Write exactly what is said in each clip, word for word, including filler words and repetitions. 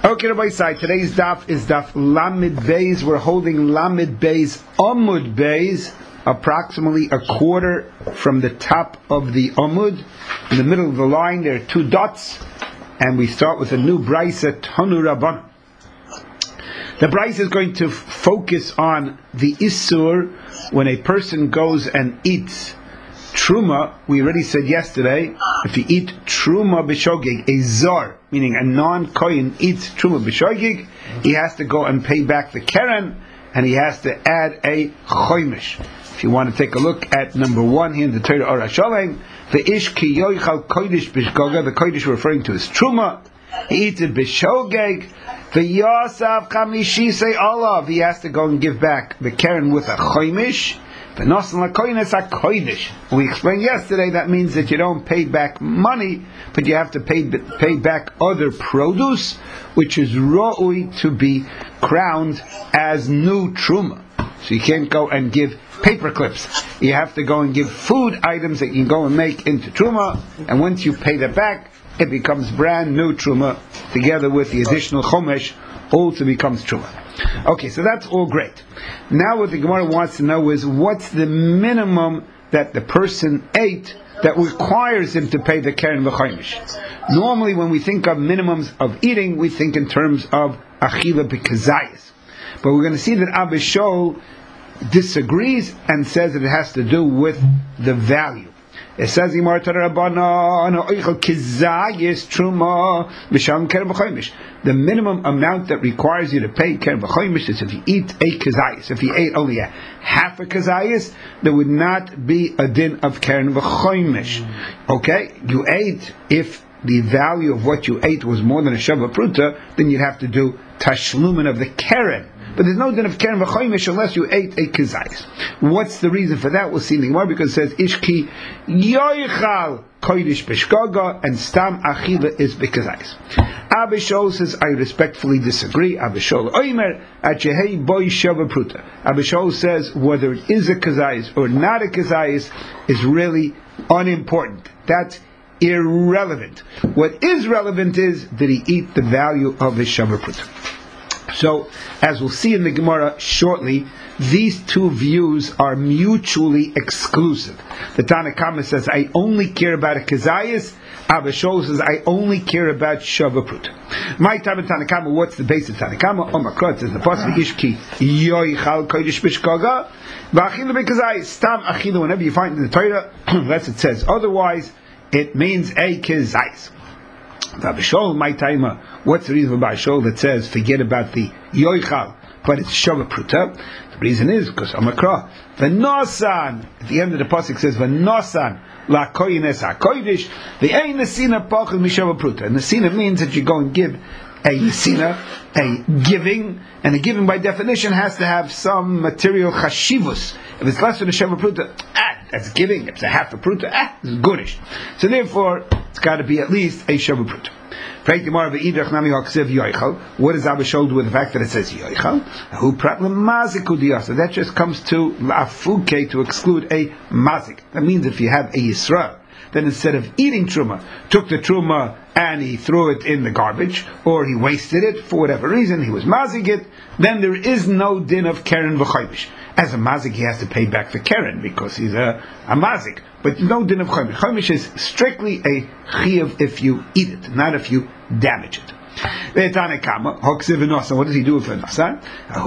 Okay, Rabbi Sai, today's daf is daf Lamed Beis. We're holding Lamed Beis, Amud Beis, approximately a quarter from the top of the Amud. In the middle of the line, there are two dots, and we start with a new Brisa, Tanu Rabban. The Brisa is going to f- focus on the Isur when a person goes and eats Truma. We already said yesterday, if you eat Truma b'shogig, a zar, meaning a non-kohen eats Truma b'shogig, he has to go and pay back the keren, and he has to add a choimish. If you want to take a look at number one here in the Torah Or HaSholem, the ish ki yoichal kodesh b'shgoga, the kodesh referring to his Truma, he eats it b'shogig, the yasav kamishisei olav, he has to go and give back the keren with a choimish. We explained yesterday that means that you don't pay back money, but you have to pay pay back other produce, which is ra'ui to be crowned as new truma. So you can't go and give paper clips. You have to go and give food items that you can go and make into truma, and once you pay that back, it becomes brand new truma, together with the additional chomesh, all to becomes truma. Okay, so that's all great. Now what the Gemara wants to know is what's the minimum that the person ate that requires him to pay the keren v'chaimish. Normally when we think of minimums of eating, we think in terms of achila b'kazayis. But we're going to see that Abba Shaul disagrees and says that it has to do with the value. It says the minimum amount that requires you to pay keren v'choimish is if you eat a kazayis. If you ate only a half a kazayis, there would not be a din of keren v'choimish. Okay, you ate, if the value of what you ate was more than a shava pruta, then you'd have to do tashlumin of the keren. But there's no din of keren v'choimish unless you ate a kazayis. What's the reason for that? We'll see in the Gemara, because it says ishki yoichal kodesh b'shgoga and stam achila is b'kazayis. Abba Shaul says, I respectfully disagree. Abba Shaul oimer achehei boy shava pruta. Abba Shaul says whether it is a kazayis or not a kazayis is really unimportant. That's irrelevant. What is relevant is, did he eat the value of his shava pruta? So, as we'll see in the Gemara shortly, these two views are mutually exclusive. The Tanna Kama says, I only care about a kazayis. Abba Shaul says, I only care about shava pruta. My time in Tanna Kama, what's the base of Tanna Kama? Omakra says, the pasuk ishki yoichal kodesh b'shgoga v'achila b'kazayis stam achila. Whenever you find in the Torah, unless it says otherwise, it means a kazayis. Abba Shaul, my timer, what's the reason for Abba Shaul that says forget about the yoichal, but it's shava pruta? The reason is because Amakra v'nosan, at the end of the pasuk says v'nosan la koyines hakodesh v'ein nesina pachel mishava pruta. And nesina means that you go and give a nesina, a giving, and a giving by definition has to have some material chashivus. If it's less than a shava pruta, ah, that's giving. If it's a half a pruta, ah, it's goodish. So therefore, it's got to be at least a shava pruta. What does Abba Shaul do with the fact that it says yoichal? That just comes to la'afuke, to exclude a mazik. That means if you have a yisra, then instead of eating truma, took the truma and he threw it in the garbage, or he wasted it for whatever reason, he was mazik it, then there is no din of keren v'choimish. As a mazik, he has to pay back the keren because he's a, a mazik. But no din of choimish. Choimish is strictly a chiyuv if you eat it, not if you damage it. What does he do with a nasa?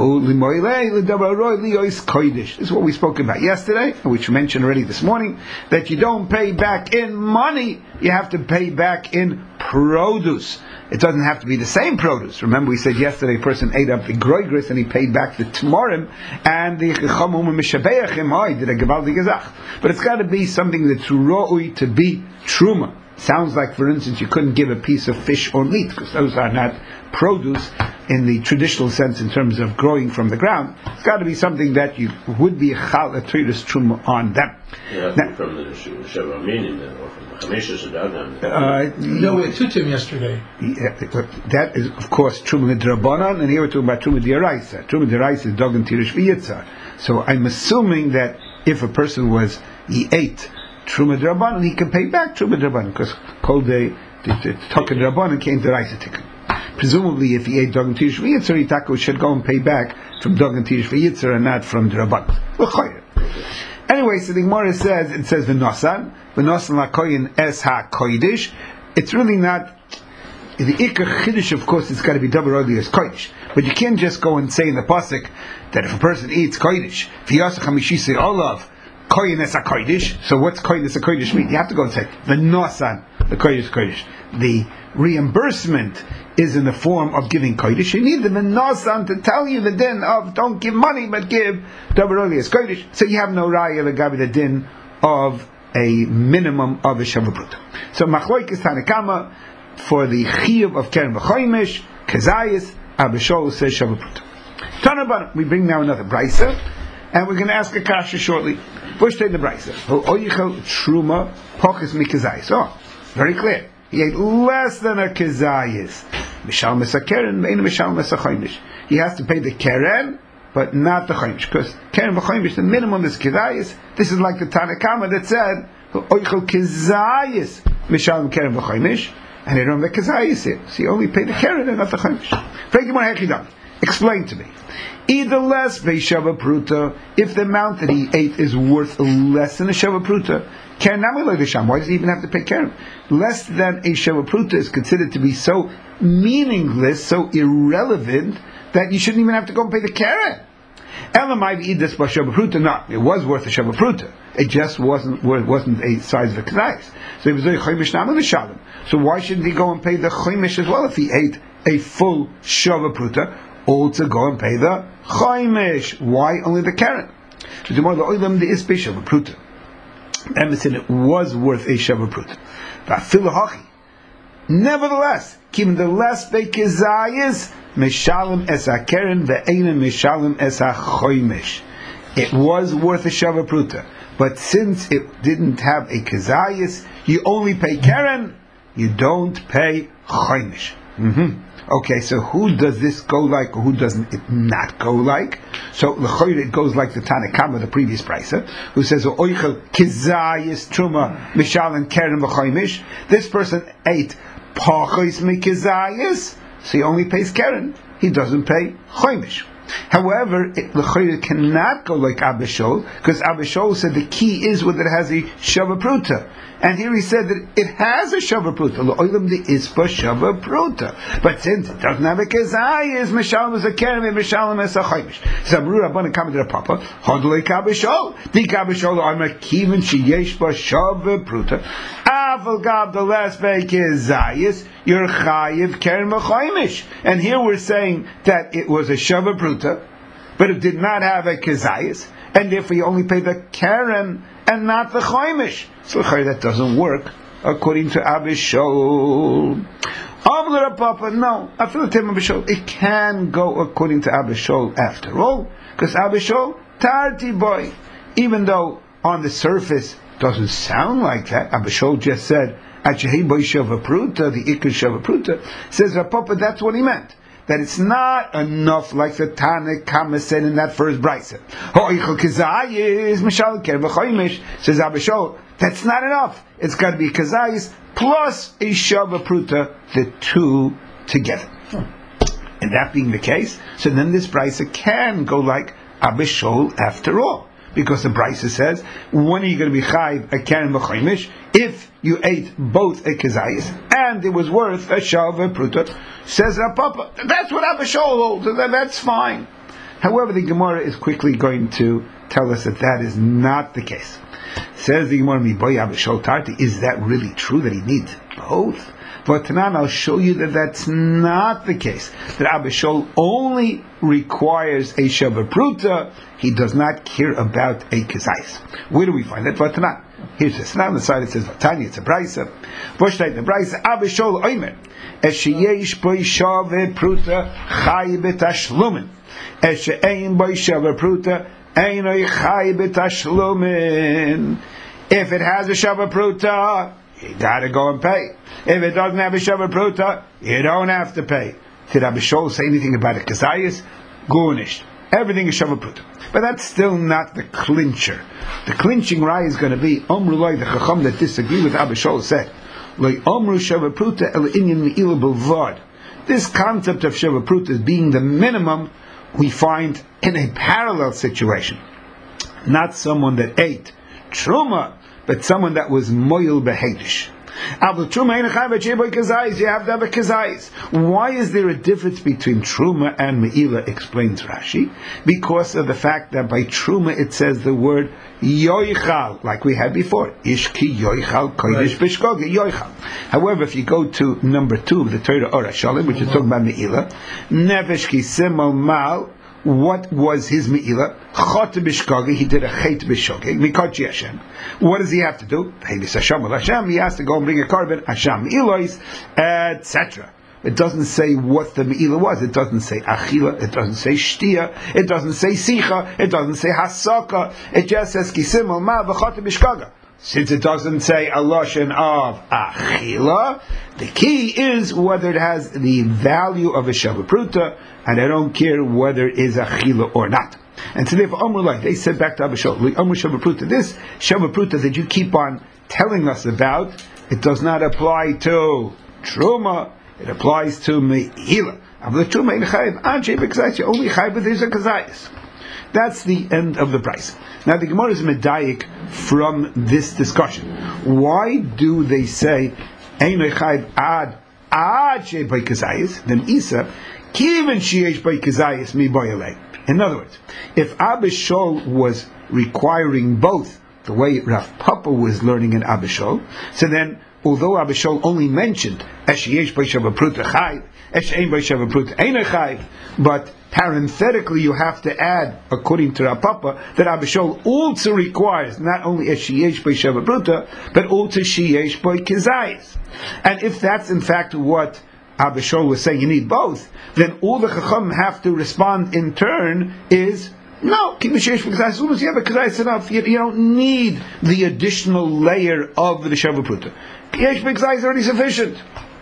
This is what we spoke about yesterday, which we mentioned already this morning, that you don't pay back in money, you have to pay back in produce. It doesn't have to be the same produce. Remember, we said yesterday a person ate up the groigris and he paid back the tmorim, and the chachamim mishabeachim, oh, he did a gevaldi gezach. But it's got to be something that's ra'ui to be truma. Sounds like, for instance, you couldn't give a piece of fish or meat, because those are not produce in the traditional sense in terms of growing from the ground. It's got to be something that you would be a chal, a treatise truma on them. Yeah, now, from the Sheva meaning, or from the Chamishas Adagam. Uh, no, we took him yesterday. Yeah, that is, of course, truma d'Rabbanan, and here we're talking about truma d'Oraisa. Truma d'Oraisa is dogan tirish v'yitzar. So I'm assuming that if a person was, he ate truma d'Rabbanan, he can pay back truma d'Rabbanan, because kol day the Tucker d'Rabbanan came to Raisa Tikkun. presumably if he ate Dogan Tish V'Yitzar, Yitako should go and pay back from Dogan Tish V'Yitzar and not from Draban. Anyway, so the Gemara says, it says V'nosan, V'nosan lakoyin es ha-koidish. It's really not, the Ikar Chiddush, of course, it's got to be double early as koidish. But you can't just go and say in the pasuk that if a person eats koidish, v'yasach hamishisi olav, koyin es ha-koidish. So what's koyin es ha-koidish mean? You have to go and say V'nosan, the koidish koidish. The reimbursement is in the form of giving kodesh. You need the v'nosan to tell you the din of don't give money but give double early as kodesh. So you have no raya legabi the din of a minimum of a shavapruta. So machloikis tanakama for the chiyuv of keren v'choimish kazayis Abishol says shavapruta. Tanaban, we bring now another brisa, and we're going to ask a kasha shortly. First take the brisa. Oyichel truma pochis mikazayis. Oh, very clear. He ate less than a kezayis. Mishal mesa keren, ve'ena mishal mesa choimish. He has to pay the keren, but not the choimish. Because keren v'choimish, the minimum is kezayis. This is like the Tanakama that said, oichel kezayis, mishal keren v'choimish, and they don't have the kezayis here. So you only pay the keren and not the choimish. Explain to me. Either less ve'shava pruta, if the amount that he ate is worth less than a shava pruta, keren namiloi l'sham. Why does he even have to pay keren? Less than a shava pruta is considered to be so meaningless, so irrelevant, that you shouldn't even have to go and pay the keren. Elamai eat this by shava pruta. No, it was worth a shava pruta. It just wasn't wasn't a size of a k'nais. So he was doing choimish namil l'shalom. So why shouldn't he go and pay the choimish as well if he ate a full shava pruta? All to go and pay the choimish. Why only the keren? So the more the oilam the ispe shava pruta. Emma said it was worth a shava pruta. But filahachi. Nevertheless, keeping the less bekezayis mishalim es hakeren ve'ena mishalim es hachoimish. It was worth a shava pruta, but since it didn't have a kezayis, you only pay keren. You don't pay choimish. Mm-hmm. Okay, so who does this go like, or who doesn't it not go like? So l'choyre it goes like the Tanakama, the previous pricer, who says oichel kizayis truma mishalim keren v'choimish. This person ate pachos mikizayis, so he only pays keren. He doesn't pay choimish. However, it l'choyre cannot go like Abishol, because Abishol said the key is whether it has a shava pruta. And here he said that it has a shava pruta. L'oilam de ispa shava pruta. But since it doesn't have a kezayis, mishalim is a keren, mishalim is a choimish. So Amru Rabbanan come to the Papa, hodolei kabishol. Di kabishol arma kivin sheyesh ba shava pruta. Aval gab the last bay kezayis, you're chayiv keren v'choimish. And here we're saying that it was a shava pruta, but it did not have a kezayis, and therefore you only pay the keren and not the choimish. So that doesn't work according to Abishol. Amr Papa, no, it can go according to Abishol after all, because Abishol tarti boy, even though on the surface doesn't sound like that. Abishol just said Achehi boy shava pruta, the ikar shava pruta. Says Papa, that's what he meant. That it's not enough like the Tanakama said in that first brisa. Says Abishol, that's not enough. It's got to be kazayis plus a shava pruta, the two together. And that being the case, so then this brisa can go like Abishol after all. Because the brisa says, when are you going to be chayv a keren v'choimish if you ate both a kezayis and it was worth a shava pruta? Says Rapapa, that's what Abishol holds, that's fine. However, the Gemara is quickly going to tell us that that is not the case. Says the Gemara, "Miboy Abishol tarti." Is that really true that he needs both? But Tanan, I'll show you that that's not the case. That Abishol only requires a shava pruta. He does not care about a kezayis. Where do we find that? But Tanan, here's this. Now on the side it says Vatanya. It's a brisa. Voshtayt the brisa. Abishol oimer esheyesh boy shava pruta chay betashlumin esheein boy shava pruta einay chay betashlumin. If it has a shava pruta, you gotta go and pay. If it doesn't have a shava pruta, you don't have to pay. Did Abishol say anything about a kezayis? Gunish. Everything is shava pruta. But that's still not the clincher. The clinching raya is going to be Omru Loi, the Chacham that disagree with Abishol said, Loi Omru shava pruta el inyan me'ila b'lvad. This concept of Sheva Pruta as being the minimum we find in a parallel situation. Not someone that ate Truma, but someone that was Moyel Behedish. You have to have a kazayis. Why is there a difference between Truma and Me'ila, explains Rashi? Because of the fact that by Truma it says the word Yoichal, like we had before. Ishki Yoichal Kodesh Bishkoga Yoichal. However, if you go to number two of the Torah Ora Shalom, which is talking about Me'ila, Nevesh Ki Simol Mal, what was his me'ila? Chot b'shkogi, he did a chet b'shkogi, mikot Hashem. What does he have to do? He has to go and bring a carbon, Hashem me'ilois, et cetera. It doesn't say what the me'ila was. It doesn't say achila. It doesn't say shtia. It doesn't say sicha. It doesn't say hasaka. It just says kisimol ma v'chot b'shkoga. Since it doesn't say a lashon of achila, the key is whether it has the value of a Sheva Pruta, and I don't care whether it is achila or not. And so therefore, Amr like they said back to Abba Shaul, Amr Sheva Pruta, this Sheva Pruta that you keep on telling us about, it does not apply to Truma, it applies to Me'ila. Only chayv, but there's a kazayis. That's the end of the price. Now the Gemara is medayik from this discussion. Why do they say ein chayv ad ad she by kazayis? Then Isa kiven sheyesh by kazayis mi boyalei. In other words, if Abba Shaul was requiring both, the way Rav Papa was learning in Abba Shaul, so then although Abba Shaul only mentioned sheyesh by sheva pruta chayv, she'ein by sheva pruta ein chayv, but parenthetically, you have to add, according to Rav Papa, that Abba Shaul also requires not only a sheyesh by sheva pruta, but also sheyesh by kizayis. And if that's in fact what Abba Shaul was saying, you need both, then all the Chacham have to respond in turn is, no, keep the sheyesh by kizayis. As long as you have a kizayis enough, you, you don't need the additional layer of the sheva pruta. Sheyesh by kizayis is already sufficient.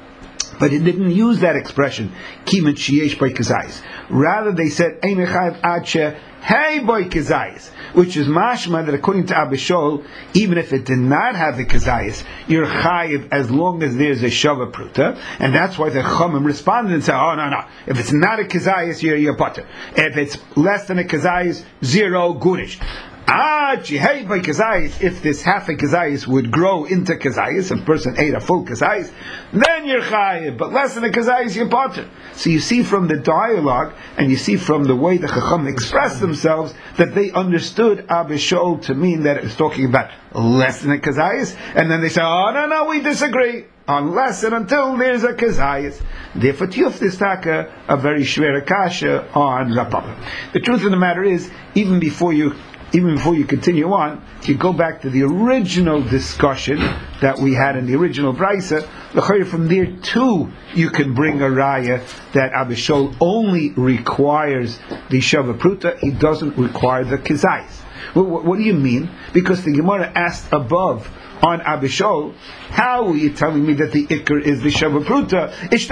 But it didn't use that expression, kimet sheyesh by kazayis. Rather, they said, ein chayv adshe hey by kazayis, which is mashma that according to Abba Shaul, even if it did not have the kazayis, you're chayiv as long as there's a shava pruta, and that's why the chachamim responded and said, oh no no, if it's not a kazayis, you're you're potter. If it's less than a kazayis, zero gunish. Ah, hey by kazayis, if this half a kazayis would grow into kazayis, a person ate a full kazayis, then you're chayiv, but less than a kazayis, you're potter. So you see from the dialogue, and you see from the way the chacham expressed themselves, that they understood Abba Shaul to mean that it was talking about less than a kazayis, and then they say, oh no no, we disagree, unless and until there's a kazayis. Therefore, tiyuf this taka a very shver kasha on Rav Papa. The truth of the matter is, even before you Even before you continue on, if you go back to the original discussion that we had in the original Brisa, from there too you can bring a raya that Abba Shaul only requires the Sheva Pruta, he doesn't require the Kizayis. Well, what, what do you mean? Because the Gemara asked above on Abba Shaul, how are you telling me that the Iker is the Sheva Pruta?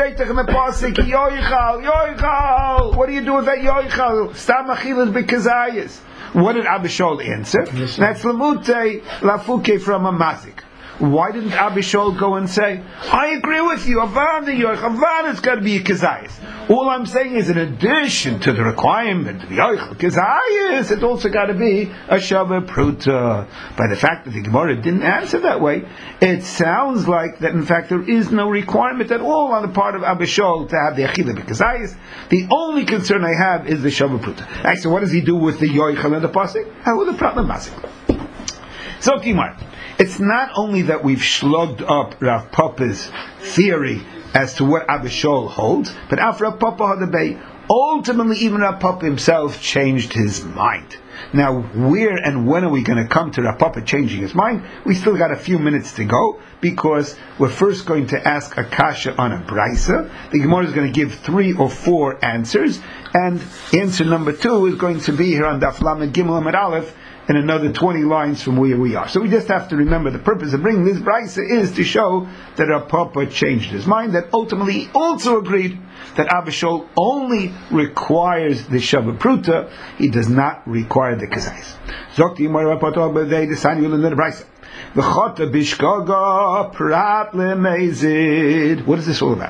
What do you do with that Yoichal? Stam achilas b'Kizayis. What did Abba Shaul answer? Yes, that's Lamute Lafuke from a Mazik. Why didn't Abba Shaul go and say, I agree with you, Avan the Yoich, Avan it's got to be a Kizayis. All I'm saying is, in addition to the requirement of the Yoich Kizayis, it also got to be a Sheva Pruta. By the fact that the Gemara didn't answer that way, it sounds like that in fact there is no requirement at all on the part of Abba Shaul to have the Achila Kizayis. The only concern I have is the Sheva Pruta. Actually, so what does he do with the Yoich and the Pasik? How will the problem Pasik? So, Timar, it's not only that we've slugged up Rav Papa's theory as to what Abba Shaul holds, but after Rav Papa had debate, ultimately even Rav Papa himself changed his mind. Now, where and when are we going to come to Rav Papa changing his mind? We still got a few minutes to go, because we're first going to ask a kasha on a brisa. The Gemara is going to give three or four answers, and answer number two is going to be here on Daf Lamed Gimel Amud Aleph, and another twenty lines from where we are. So we just have to remember the purpose of bringing this brisa is to show that Rav Papa changed his mind, that ultimately he also agreed that Abba Shaul only requires the Sheva Pruta, he does not require the Kazayis. Zok the Yimar Rav Papa B'dei the sign will in the brisa. V'chota bishkaga prat lemezid. What is this all about?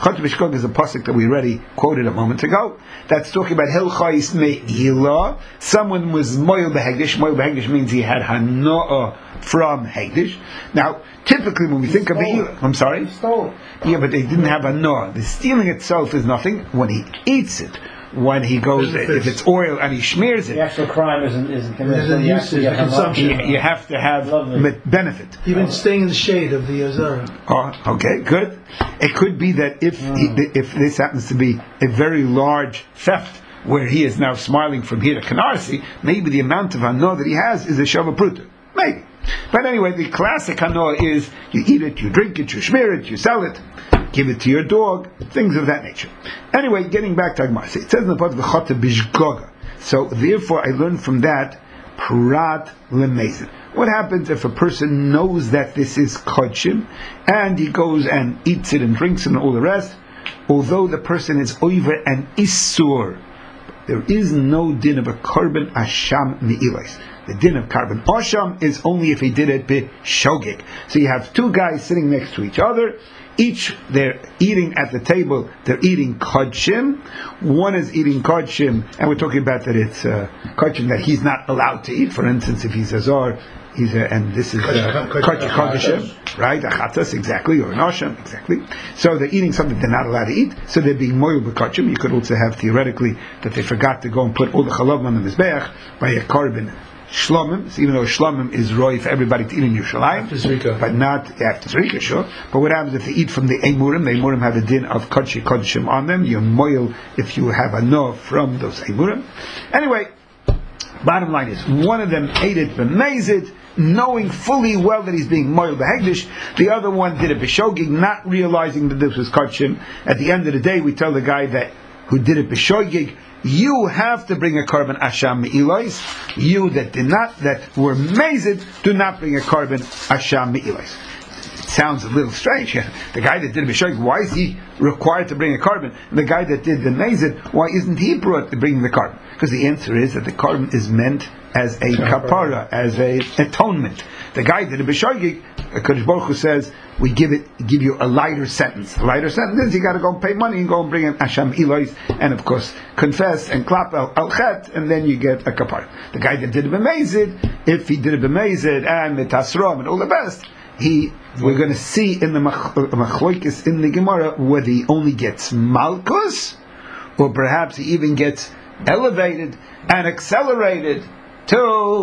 Chata b'shkog is a pasuk that we already quoted a moment ago. That's talking about Hilchais Me'ilah. Someone was Moil Behegdish. Moil Behegdish means he had Hanoah from Hegdish. Now, typically when we think of the I'm sorry? Stole. Yeah, but they didn't have Hanoah. The stealing itself is nothing. When he eats it, when he goes, if it's oil and he smears it, the actual crime isn't isn't There's a usage, the consumption. you, you have to have Lovely. benefit. Even staying in the shade of the Azara. Oh, okay, good. It could be that if he, if this happens to be a very large theft, where he is now smiling from here to Canarsie, maybe the amount of hanoah that he has is a shava pruta. Maybe. But anyway, the classic hanoah is you eat it, you drink it, you smear it, you sell it, give it to your dog, things of that nature. Anyway, getting back to Agmar, it says in the part of the Chata Bishgoga. So therefore I learned from that Prat Lemezid. What happens if a person knows that this is Kodshim and he goes and eats it and drinks it and all the rest, although the person is over an Isur, there is no din of a Korban Asham Me'ilais. The din of Korban Asham is only if he did it b'shogeg. So you have two guys sitting next to each other, each they're eating at the table, they're eating kodshim. One is eating kodshim, and we're talking about that it's uh, kodshim that he's not allowed to eat. For instance, if he's a zor, he's a, and this is uh, kodshim, right? A chatas, exactly, or an asham, exactly. So they're eating something they're not allowed to eat, so they're being moil b'kodshim. You could also have theoretically that they forgot to go and put all the chalav on the mizbeach by a korban Shlomim, so even though Shlomim is roy for everybody to eat in Yerushalayim, but not after Zrika, sure. But what happens if they eat from the Eimurim? The Eimurim have a din of Kodshi Kodshim on them. You're moil if you have a no from those Eimurim. Anyway, bottom line is, one of them ate it b'mezid, knowing fully well that he's being moil b'hegdish. The other one did it b'shogig, not realizing that this was Kodshim. At the end of the day, we tell the guy that who did it b'shogig, you have to bring a korban asham me'ilois. You that did not, that were mazed, do not bring a korban asham me'ilois. It sounds a little strange. The guy that did b'shogeg, why is he required to bring a korban? And the guy that did the mazed, why isn't he brought to bring the korban? Because the answer is that the korban is meant as a kapara, as a atonement. The guy that did b'shogeg, Kodesh Baruch Hu says, we give it, give you a lighter sentence. A lighter sentence is you got to go and pay money and go and bring an asham ilois, and of course confess and klap al, al chet, and then you get a kapar. The guy that did it b'mezid, if he did it b'mezid and mitasrom and all the best, he we're going to see in the machloikis in the Gemara whether he only gets malchus, or perhaps he even gets elevated and accelerated to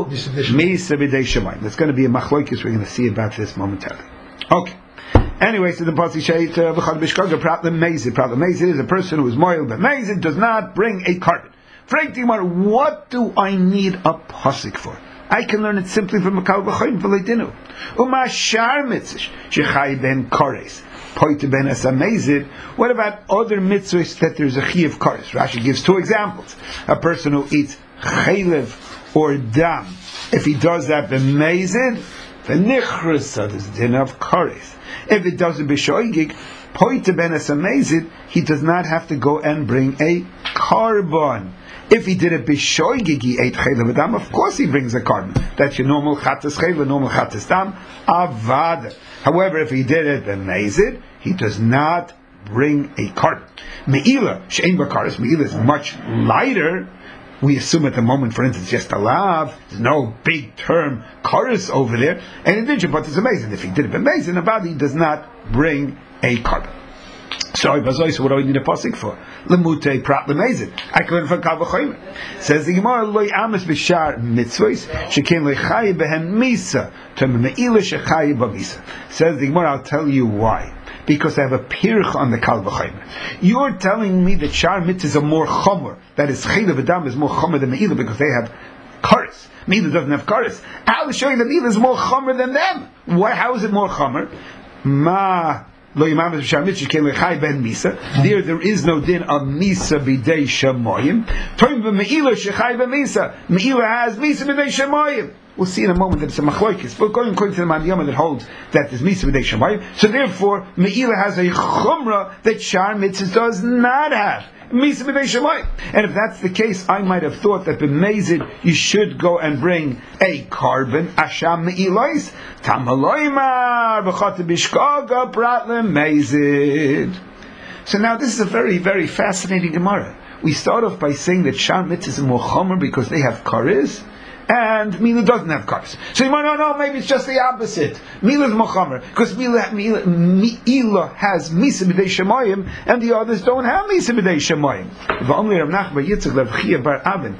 Misa B'dei Shemayim. There's going to be a machloikis. We're going to see about this momentarily. Okay. Anyway, so the pasuk says, "V'chad b'shkaga prat lemezid." Prat lemezid is a person who is moil, but mezid does not bring a korban. Frank Timar, what do I need a pasuk for? I can learn it simply from a kal v'choyim v'leidinu. Uma shar mitzvah shechai ben kores. Poite ben asamezid. What about other mitzvahs that there's a chi of kores? Rashi gives two examples. A person who eats chaylev or dam, if he does that b'mezid, v'nichrasa, there's a din of kores. If it does it b'shoigig, poite ben asamezid, he does not have to go and bring a korban. If he did it b'shoigig, he ate chaylev dam, of course he brings a korban. That's your normal chatas chaylev, normal chatas dam, avad. However, if he did it b'mezid, he does not bring a korban. Me'ilah, she'ein b'kares, me'ilah is much lighter. We assume at the moment, for instance, just a lav, there's no big term chorus over there, and in addition, but it's amazing. If he did it amazing, about he does not bring a korban. So, what do I need a pasuk for? Lemute prat lemezid. I can learn from Kal V'chomer. Says the Gemara, loy ames b'shar mitzvos, shekin loy chayi behen misa, term me'ilah shechayi b'misa. Says the Gemara, I'll tell you why. Because I have a pirch on the Kal V'chomer. You're telling me that shar mitzvahs are more chomer, that is chaylev v'dam is more chomer than me'ilah because they have kares. Me'ilah doesn't have kares. I'll show you that me'ilah is more chomer than them. Why? How is it more chomer? Ma There, there is no din of misa b'dei shemayim. Me'ilah has misa b'dei shemayim. We'll see in a moment that it's a machloikis. We're going according to the Man Yama that holds that there's misa b'dei shemayim. So therefore, me'ilah has a chumrah that shar mitzvah does not have. Misa b'dei shemayim. And if that's the case, I might have thought that b'mezid you should go and bring a korban asham me'ilois tamaloymar b'chata b'shkaga prat lemezid. So now this is a very, very fascinating Gemara. We start off by saying that Shar Mitzvah is more chomer because they have kares, and Mila doesn't have kares. So you might no, no, maybe it's just the opposite. Mila is more chomer because Mila, Mila, Mila has Misa b'dei Shemayim, and the others don't have Misa b'dei Shemayim. V'omli Rav Nachman bar Yitzchak Rav Chia bar Avin.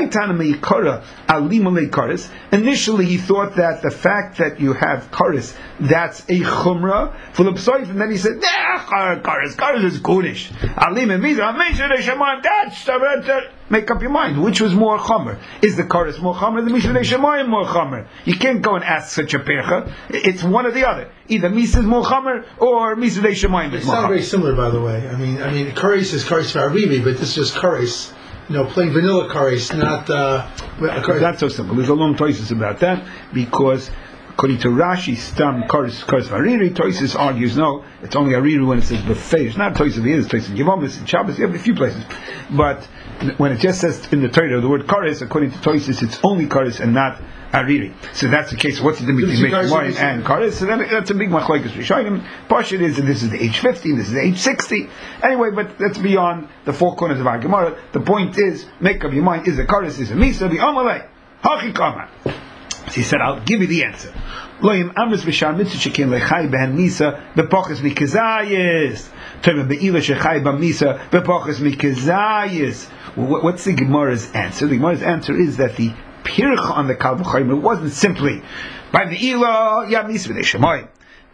Initially, he thought that the fact that you have kares, that's a chumrah full of psoif, and then he said, "Nah, kares, kares is goodish. Alim and mizrah, that's the make up your mind. Which was more chomer? Is the kares more chomer? The mishra shemayim more chomer? You can't go and ask such a percha. It's one or the other. Either misa is more chomer or mishra shemayim is It's more chomer. not very similar, by the way. I mean, I mean, kares is kares v'arivi, but this is just kares. You know, plain vanilla kares, not uh, It's not so simple. There's a long choices about that because according to Rashi, stam kares kares variri. Toises argues no, it's only ariri when it says buffet. It's not toises here. It's toises in Yevomis and Shabbos. You have a few places, but when it just says in the Torah the word kares, according to Toises, it's only kares and not ariri. So that's the case. What's the difference between wine and kares? So then that's a big machlokes rishonim. Pashut is, and this is the age fifty, this is the age sixty. Anyway, but that's beyond the four corners of our Gemara. The point is, make up your mind: is a kares, is a misa, the amalei, hachi kama. So he said, I'll give you the answer. Loyim amris v'shar mitzvah shekin lechai behen misa bepoches mikazayis. Tova be'ila shechai b'misa bepoches mikazayis. What's the Gemara's answer? The Gemara's answer is that the pircha on the kal v'chayim, it wasn't simply by the ila you have misa b'dei shemayim.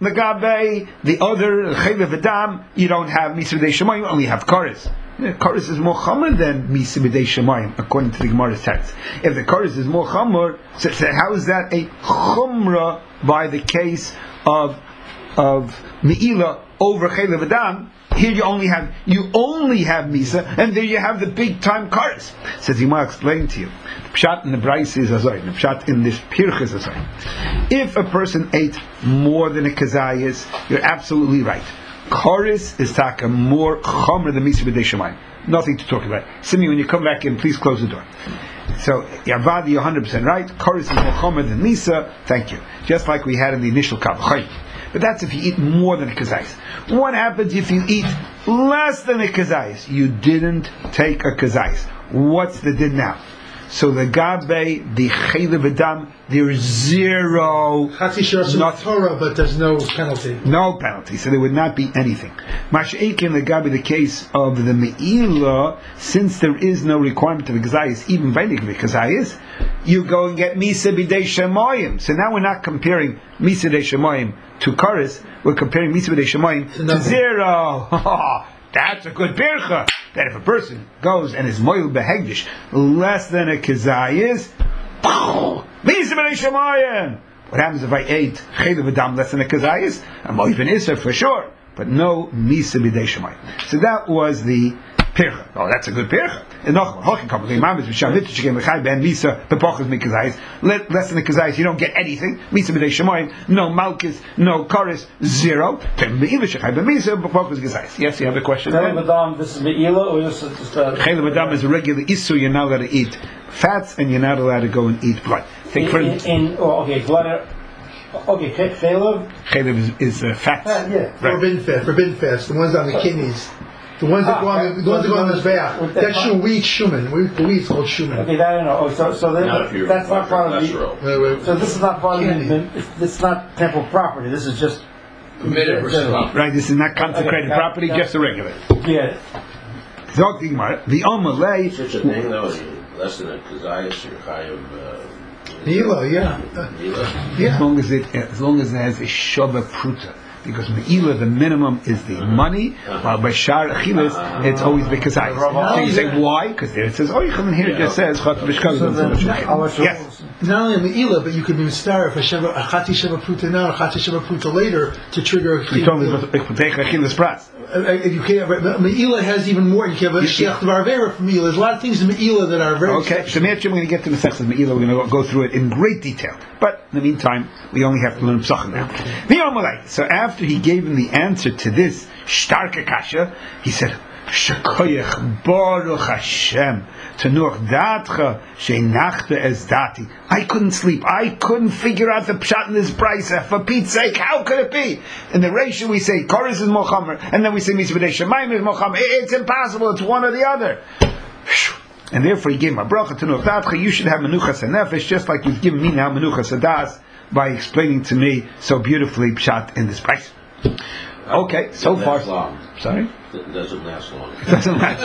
Megabe the other chaylev v'dam, you don't have misa b'dei shemayim, you only have kares. Kares is more chomer than misa b'dei shemayim, according to the Gemara's text. If the kares is more chomer, so, so how is that a chumrah by the case of of meila over chaylev v'dam? Here you only have you only have misa, and there you have the big time kares. Says Yimah, explain to you. The pshat in the Brais is azoy. The pshat in this pirch is azoy. If a person ate more than a kazayis, you're absolutely right. Kares is taka more chomer than misa b'dei shemayim. Nothing to talk about. Simi, when you come back in, please close the door. So Yavadi, you're one hundred percent right. Kares is more chomer than misa. Thank you. Just like we had in the initial kavchay. But that's if you eat more than a kazayis. What happens if you eat less than a kazayis? You didn't take a kazayis. What's the din now? So the gabe, the chaylev v'dam, there's zero. Chatzi shas Torah, but there's no penalty. No penalty. So there would not be anything. Masha'ekin the gabe, the case of the meila, since there is no requirement of a kazayis, even by the kazayis, you go and get misa b'dei shemayim. So now we're not comparing misa b'dei shemayim to kares. We're comparing misa b'dei shemayim to, to zero. That's a good pircha. That if a person goes and is moil behegdish less than a kazayis, misa b'dei shemayim. What happens if I ate chaylev v'dam less than a kazayis? I'm even iser for sure, but no misa b'dei shemayim. So that was the pircha. Oh, that's a good pircha. And noch hoching couple of mamas v'sham mitzvah shekem lechai ben misa bepoches mikazayis. Less than a kazayis, you don't get anything. Misa b'dei shemayim, no malchus, no kares, zero. Be'ila shechai ben misa bepoches mikazayis. Yes, you have a question. Chaylev v'dam, this is be'ila or just just chaylev v'dam is a regular issue. You're not allowed to eat fats, and you're not allowed to go and eat blood. Think for in, in oh, okay, blood. Okay, chaylev. Chaylev is, is uh, fats. Uh, yeah, right. Forbidden fat, forbidden fats. The ones on the kidneys. The ones that ah, go on, the ones that go on the back. That's your wheat shuman. The wheat's called shuman. Okay, that I know. Oh, so so then, Not that's not part of the. Wait, wait. So this is not part of the. This is not temple property. This is just Permitted for some. Right, this is not consecrated Okay, property, yeah. just a regular. yeah. Zog the Gemara, the Amalei. Such a thing though, less than a kazayis, you're chayav. Mila, yeah. Mila. Yeah. As long as it, as long as it has a shava pruta, because meila the minimum is the money, while by shar achilas it's always the kazayis. So you say why? Because there it says oichem, and here it just says chat v'shkaz. Yes. Not only Meila, but you could be mitzvah a sheva, a chati sheva pruta now, a chati sheva pruta later to trigger. You told me ich take achilas pras. You can't. Meila has even more. You can have a shecht of arvera from Meila. There's a lot of things in Meila that are very. Okay, so we're going to get to the section of Meila. We're going to go through it in great detail. But in the meantime, we only have to learn psachim now. So after he gave him the answer to this starke kasha, he said, Shekoyach Baruch Hashem Tanuch Datcha Sheinachta Es Dati. I couldn't sleep. I couldn't figure out the pshat in this price. For Pete's sake, how could it be? In the ratio we say Koris is Mochamer, and then we say Mitzvah Shemayim is Mochamer. It's impossible. It's one or the other. And therefore he gave him a bracha Tanuch Datcha. You should have Menuchas Nefesh, just like you've given me now Menuchas Das by explaining to me so beautifully pshat in this price. Okay, so Doesn't far. last long. Sorry? It doesn't last long. It doesn't last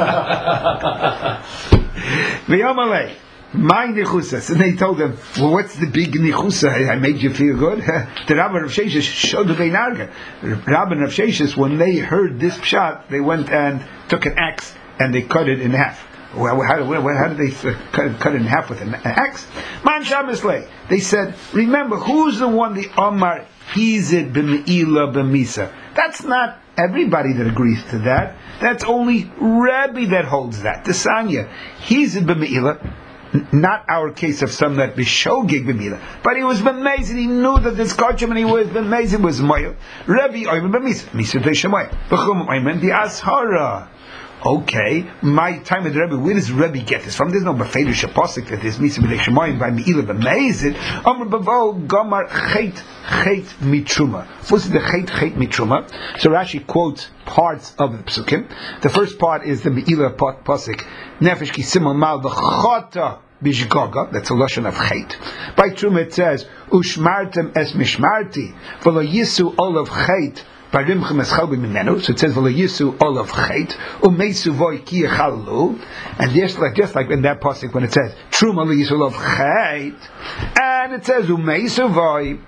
long. V'yomalei, my nichusas. And they told him, well, what's the big nichusa? I made you feel good? The Rabbi Rav Sheshes showed the Beinarga. Rabbi Rav Sheshes, when they heard this pshat, they went and took an axe and they cut it in half. Well, how, how, how did they cut, cut it in half with an axe? Man Shamislei. They said, remember, who's the one, the Omar Hizid b'me'ila b'misa? That's not everybody that agrees to that. That's only Rebbe that holds that. The Sanya. Hizid b'me'ila, not our case of some that b'shogig b'me'ila, but he was b'mezid. He knew that this kachim and he was b'mezid was moil. Rebbe oimen b'misa. Misa b'shemoy. B'chum oimen b'ashara. Okay, my time with the Rebbe, where does Rebbe get this from? There's no Befeder Shaposik that is Misa B'dei Shemayim by Me'ila B'mezid. Amr Bavo Gomar Chet Chet Mitruma. What's the Chet Chet Mitruma? So Rashi quotes parts of the Psukim. The first part is the Me'ila Posik. Nefesh Ki Simon Mal B'chota Bishgoga. That's a lashon of Chet. By Truma it says Ushmartem Es Mishmarti V'lo Yisu Olav Chet. So it says Yisu Olav Chet Umesu Voi Ki Chalu, and just like just like in that pasuk when it says Truma Yisu Olav Chet, and it says Umesu Voi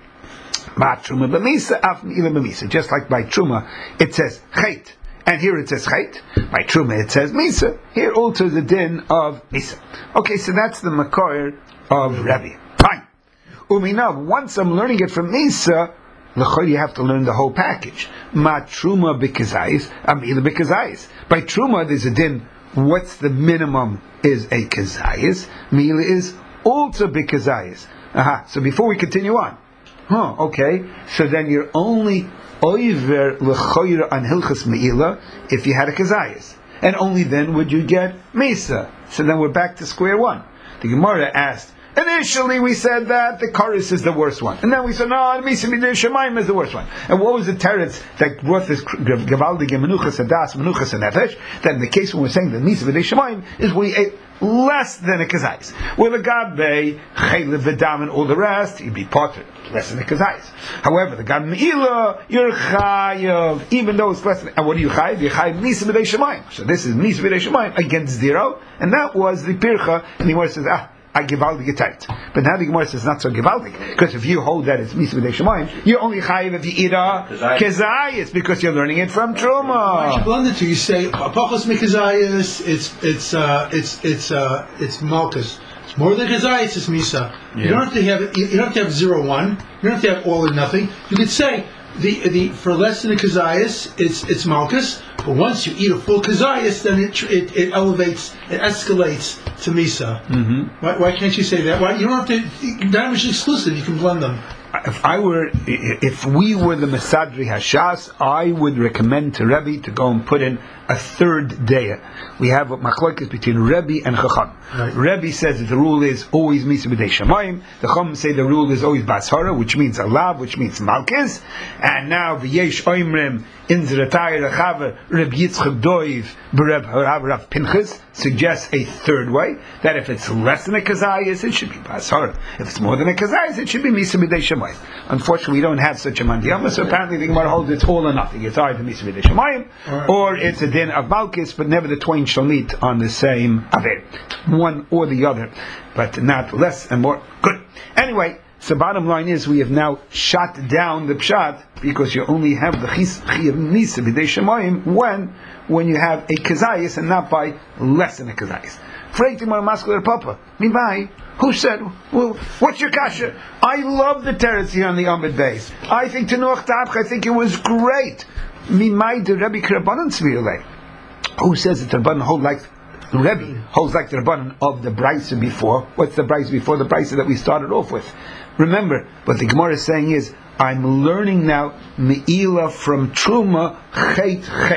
Ma Truma B'Misa Af Me'ila B'Misa. Just like by Truma it says Chet, and here it says Chet. By Truma it says Misa. Here also the din of Misa. Okay, so that's the Makor of Rabbi. Fine. Uminav. Once I'm learning it from Misa, you have to learn the whole package. Ma truma b'kazayis, amila b'kazayis. By truma, there's a din. What's the minimum is a kazayis. Mila is also b'kazayis. Aha. So before we continue on, huh? Okay. So then you're only oiver l'choyra an hilchas meila if you had a kazayis, and only then would you get misa. So then we're back to square one. The Gemara asked. Initially we said that the Karis is the worst one. And then we said, no, the Misa B'dei Shemayim is the worst one. And what was the teretz that brought this Gavaldig and Menuchas Adas, Menuchas and Nefesh? That in the case when we're saying that Misa B'dei Shemayim is we ate less than a Kazais. Well, the Gabe, Chaylev, Vedam, and all the rest, you'd be potter, less than a Kazais. However, the Gabe Me'ila, you're Chayav, even though it's less than, and what do you Chayav? You Chayav Misa B'dei Shemayim. So this is Misa B'dei Shemayim against zero, and that was the Pircha, and the Gemara says, ah, I givaldig it tight. But now the Gemara says not so givaldig, because if you hold that it's Misa B'dei Shemayim, you're only chayiv if you eat a kezayis, because you're learning it from Truma. You blend it to you say pachos mikazayis. It's it's uh, it's it's uh, it's malchus. It's more than kezayis. It's misa. Yeah. You don't have to have you don't have to have zero one. You don't have to have all or nothing. You could say the the for less than a kezayis, it's it's malchus. But once you eat a full kazayas, then it, it it elevates, it escalates to misa. Mm-hmm. Why, why can't you say that? Why you don't have to? That is exclusive. You can blend them. If I were, if we were the Mesadri Hashas, I would recommend to Rebbe to go and put in a third day. We have a machlokes between Rebbe and Chacham. Right. Rebbe says that the rule is always Misa B'dei Shemayim. The Chacham say the rule is always Bashara, which means Alav, which means Malkis. And now V'yesh Oimrim in Zeratay Rechaver Reb Yitzchak Doiv B'Reb Harav Rav Pinchas suggests a third way, that if it's less than a Kazayas, it should be Bashara. If it's more than a Kazayas, it should be Misa B'dei Shemayim. Unfortunately, we don't have such a mandiyama, so apparently the Gemara holds it's all or nothing. It's either Misa B'dei Shemayim, right, or it's a din of Malkis, but never the twain shall meet on the same Aver. One or the other, but not less and more. Good. Anyway, so bottom line is we have now shot down the pshat, because you only have the Chiyav Misa B'dei Shemayim when, when you have a Kazayas and not by less than a Kazayas. Freighting more muscular papa. Mibai. Who said, well, what's your kasha? I love the teretz here on the Amid base. I think Tenuach Tabch, I think it was great. Mimai de Rebbe K'Rabbanan Tzvirulei. Who says that the Rabbanan hold like, Rebbe holds like the Rabbanan of the Brisa before. What's the Brisa before? The Brisa that we started off with. Remember, what the Gemara is saying is, I'm learning now Me'ila from Truma Chet Chet.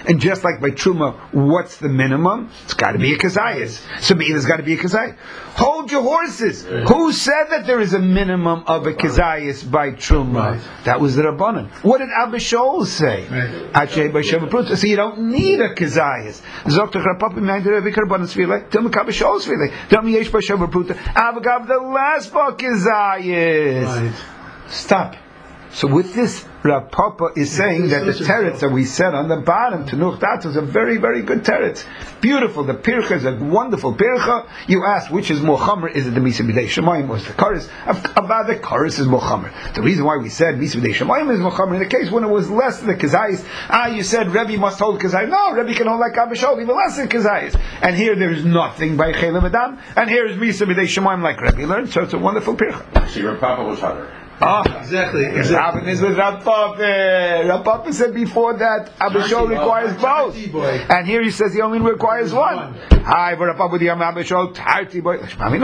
And just like by Truma, what's the minimum? It's got to be a Kazayas. So Me'ila's got to be a Kazayas. Hold your horses. Right. Who said that there is a minimum of a Kazayas by Truma? Right. That was the Rabbanan. What did Abba Shaul say? Right. So you don't need a Kazayas. The last book Kazayas. Stop. So with this, Rav Papa is saying that the teretz that we said on the bottom, Tenuch Dat, is a very, very good teretz. Beautiful. The pircha is a wonderful pircha. You ask which is more chamer, is it the Misa B'dei Shemayim or is the Karis? About the Karis is more chamer. The reason why we said Misa B'dei Shemayim is more chamer, in the case when it was less than the Kazayis, ah, you said Rebbe must hold Kazayis. No, Rebbe can hold like Abba Shaul, even less than Kazayis. And here there is nothing by Chelim Adam, and here is Misa B'dei Shemayim like Rebbe learned, so it's a wonderful pircha. See, Rav Papa was harder. Ah, exactly. Exactly. Rabban is with Rav Papa. Rav Papa said before that Abba Shaul requires both, and here he says he only requires one. Hi, Rav Papa with the Abba Shaul Tarti boy.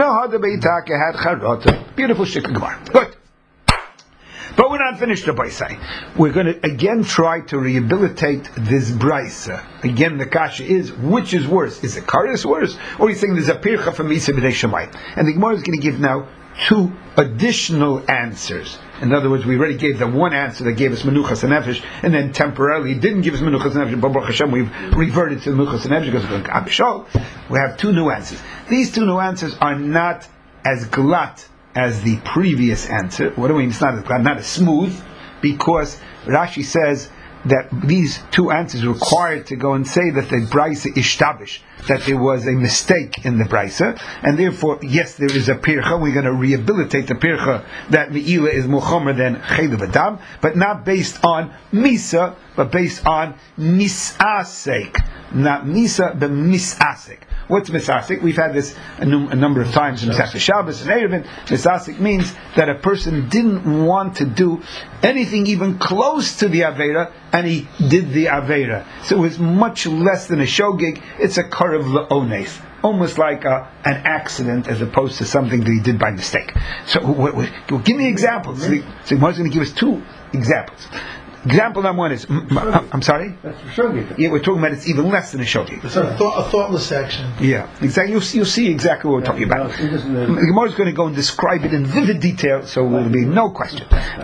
Beautiful shikha gemara. Good. But we're not finished the Baisai. We're going to again try to rehabilitate this Braisa. Again, the kasha is, which is worse? Is the Karis worse? Or are you saying there's a Pircha from Misa B'dei Shemayim? And the Gemara is going to give now two additional answers. In other words, we already gave them one answer that gave us Menuchas and Nefesh, and then temporarily didn't give us Menuchas and Nefesh, but Baruch Hashem, we've reverted to Menuchas and Nefesh because of Abba Shaul. We have two new answers. These two new answers are not as glatt as the previous answer. What do we mean? It's not as glatt, not as smooth, because Rashi says that these two answers required to go and say that the Braisa ishtabish, that there was a mistake in the Braisa, and therefore, yes, there is a pircha. We're going to rehabilitate the pircha that Me'ila is muchomer than Chaylev Adam, but not based on Misa, but based on Misasek. Not Misa, but Misasek. What's misasik? We've had this a, num- a number of times in Masechta Shabbos and Eruvin. Misasik means that a person didn't want to do anything even close to the Aveira, and he did the Aveira. So it was much less than a shogig. It's a karev la'ones. Almost like a, an accident as opposed to something that he did by mistake. So w- w- w- give me examples. So, so Mark's going to give us two examples. Example number one is, m- m- I'm sorry? That's for sure. Yeah, we're talking about it's even less than a shogig. It's a, thought, a thoughtless action. Yeah, exactly. You'll see, you'll see exactly what we're talking about. The Gemara is going to go and describe it in vivid detail, so there will be no question.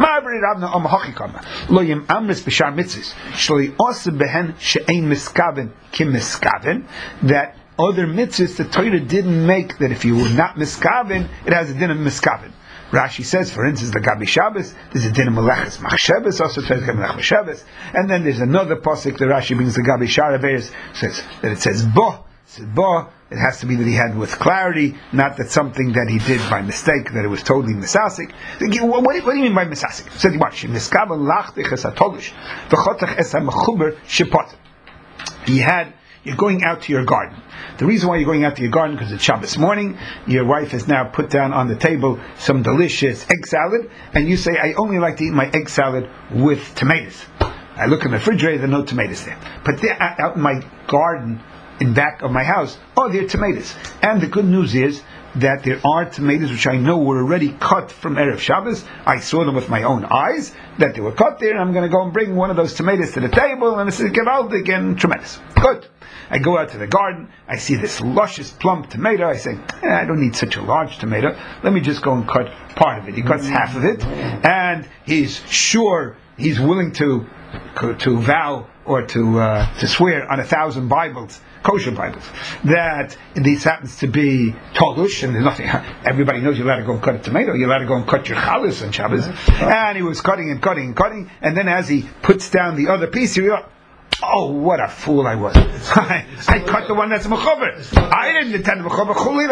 That other mitzvahs the Torah didn't make, that if you were not miskaven, it has a din of miskaven. Rashi says, for instance, the Gabi Shabbos, there's a din of Meleches Machshavos, also says Melech Machshavos, and then there's another pasuk, the Rashi brings the Gabi Sharaveres, says that it says Bo, it says Bo, it has to be that he had with clarity, not that something that he did by mistake, that it was totally misasik. What, what, what do you mean by misasik? It says, watch, Miskavan Lachtich es HaTolish, V'chotach es HaMechuber Shepot. He had, you're going out to your garden. The reason why you're going out to your garden, because it's Shabbos morning, your wife has now put down on the table some delicious egg salad, and you say, I only like to eat my egg salad with tomatoes. I look in the refrigerator, there are no tomatoes there. But there, out in my garden, in back of my house, oh, there are tomatoes. And the good news is that there are tomatoes which I know were already cut from Erev Shabbos. I saw them with my own eyes, that they were cut there, and I'm going to go and bring one of those tomatoes to the table, and it's gewaldig and tremendous. Good. I go out to the garden, I see this luscious plump tomato, I say, eh, I don't need such a large tomato, let me just go and cut part of it. He cuts half of it, and he's sure, he's willing to to vow or to uh, to swear on a thousand Bibles, kosher Bibles, that this happens to be tolush, and there's nothing. Everybody knows you're allowed to go and cut a tomato. You're allowed to go and cut your chalas on Shabbos. And he was cutting and cutting and cutting, and then as he puts down the other piece, he realized, oh, what a fool I was! I, I cut the one that's mechuber. I didn't intend mechuber.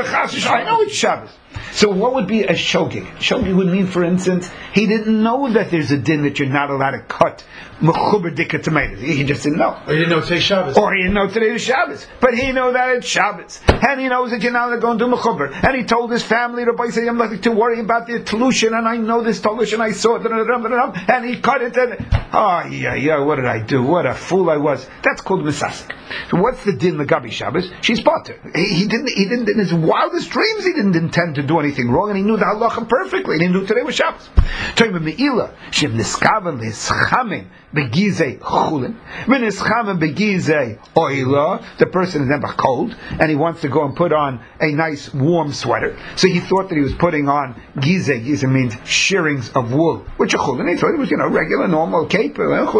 I know it's Shabbos. So what would be a shogig? Shogig would mean, for instance, he didn't know that there's a din that you're not allowed to cut mechuber dikka tomatoes. He just didn't know. Or he didn't know today's Shabbos. Or he didn't know today is Shabbos. But he knows that it's Shabbos. And he knows that you're not allowed to do mechuber. And he told his family, Rabbi said, I'm not to worry about the telushin, and I know this telushin, I saw it, and he cut it, and, oh, yeah, yeah, what did I do? What a fool I rabbi was, that's called misasik. So what's the din Lagabi Shabbos? She's potter. He, he didn't, he didn't, in his wildest dreams, he didn't intend to do anything wrong, and he knew the halacha perfectly, and he knew today was Shabbos. Toim Me'ila, Shem Niskavan L'Eschamim Begizei Chulin, V'Neschamim Begizei Oila, the person is never cold, and he wants to go and put on a nice warm sweater. So he thought that he was putting on Gizei. Gizei means shearings of wool, which are Chulin. He thought it was, you know, regular, normal cape,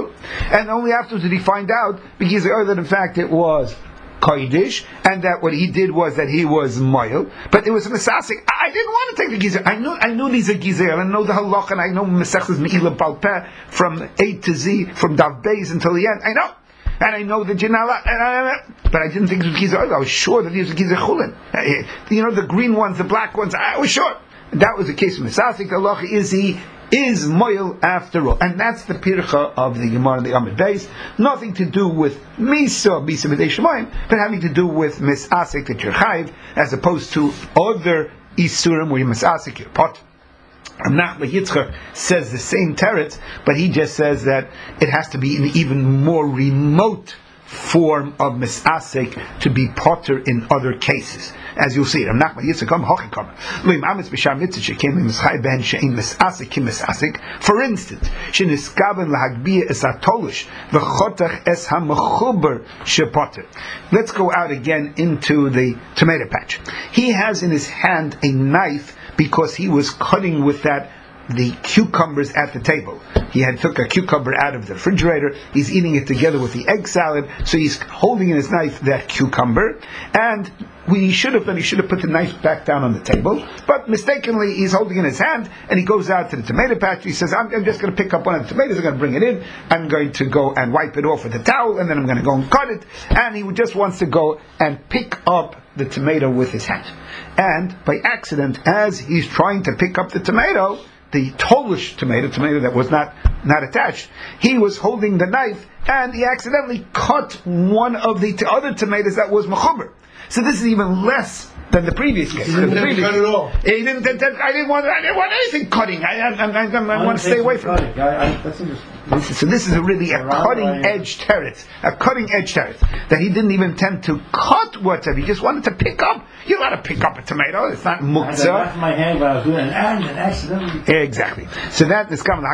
and only afterwards did he find out, Begizei Oila, that in fact it was Kodesh, and that what he did was that he was moil, but it was a misasik. I didn't want to take the gizer. I knew I knew these are gizer, and I know the halach, and I know Masechtas Me'ila Bal Peh from A to Z, from Dav Beis until the end. I know, and I know the Jinala, but I didn't think it was gizer. I was sure that these were gizer chulin. You know, the green ones, the black ones. I was sure that was the case of misasik. The halach is he is moil after all, and that's the pircha of the Gemara and the Amud Beis. Nothing to do with misa misa b'dei shemayim, but having to do with misasik that you're chayiv, as opposed to other isurim where you misasik your pot. Nachman Yitzchak says the same teretz, but he just says that it has to be an even more remote form of misasik to be potter in other cases, as you'll see it. Nachman Yitzchak come hochi come. Loim amitz b'sham mitzvah came in mischai ben shein misasik kim misasik. For instance, sheniskaben lahagbiya es atolish v'chotach es hamechuber shepotter. Let's go out again into the tomato patch. He has in his hand a knife because he was cutting with that the cucumbers at the table. He had took a cucumber out of the refrigerator, he's eating it together with the egg salad, so he's holding in his knife that cucumber, and we should have done, he should have put the knife back down on the table, but mistakenly he's holding in his hand, and he goes out to the tomato patch, he says, I'm, I'm just going to pick up one of the tomatoes, I'm going to bring it in, I'm going to go and wipe it off with a towel, and then I'm going to go and cut it, and he just wants to go and pick up the tomato with his hand. And by accident, as he's trying to pick up the tomato, the tolish tomato, tomato that was not, not attached, he was holding the knife and he accidentally cut one of the t- other tomatoes that was mechuber. So this is even less than the previous case. He didn't the previous, cut it all. He didn't, that, that, I didn't want I didn't want anything cutting. I, I, I, I, I, I want to stay away from it. I, I, that's interesting. This is, so this is a really a cutting edge teretz, a cutting edge teretz that he didn't even intend to cut whatever. He just wanted to pick up. You're allowed to pick up a tomato. It's not muktzah. I left my hand while I was doing it, and it accidentally. Exactly. So that is common.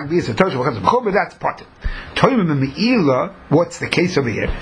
That's part. What's the case over here?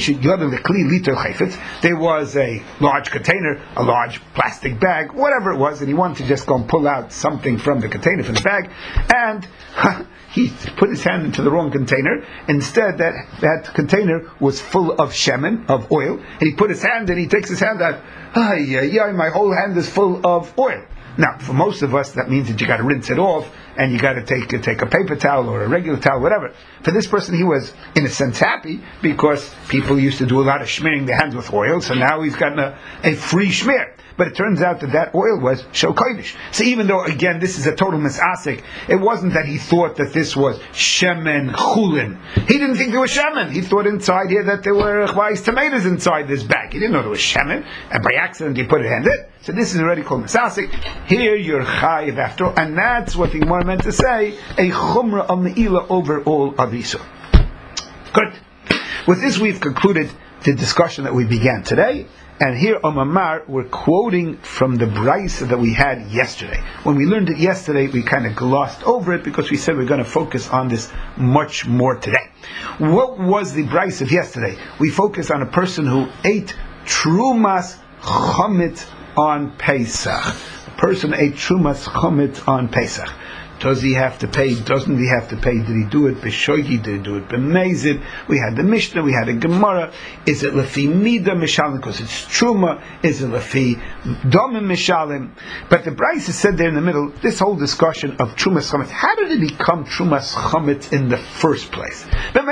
There was a large container, a large plastic bag, whatever it was, and he wanted to just go and pull out something from the container, from the bag, and he put his hand into the wrong container. Instead, that, that container was full of shemen, of oil, and he put his hand and he takes his hand out. Ay, ay, ay, my whole hand is full of oil. Now, for most of us, that means that you got to rinse it off, and you got to take take a paper towel or a regular towel, whatever. For this person, he was in a sense happy because people used to do a lot of schmearing their hands with oil, so now he's gotten a, a free schmear. But it turns out that that oil was shel kodesh. So even though, again, this is a total misasik, it wasn't that he thought that this was shemen chulin. He didn't think there was shemen. He thought inside here that there were chvais tomatoes inside this bag. He didn't know there was shemen, and by accident he put it in it. So this is already called misasik. Here you're chayiv after all, and that's what the Gemara meant to say, a chumrah of me'ila over all of Yisur. Good. With this we've concluded the discussion that we began today. And here on Mamar, we're quoting from the Braisa that we had yesterday. When we learned it yesterday, we kind of glossed over it because we said we're going to focus on this much more today. What was the Braisa of yesterday? We focused on a person who ate Trumas Chomit on Pesach. A person ate Trumas Chomit on Pesach. Does he have to pay? Doesn't he have to pay? Did he do it b'shogi? Did he do it b'mezid? We had the Mishnah, we had a Gemara. Is it lefi mida mishalim because it's truma? Is it lefi domim mishalim? But the Braisa said there in the middle, this whole discussion of trumas chametz. How did it become trumas chametz in the first place?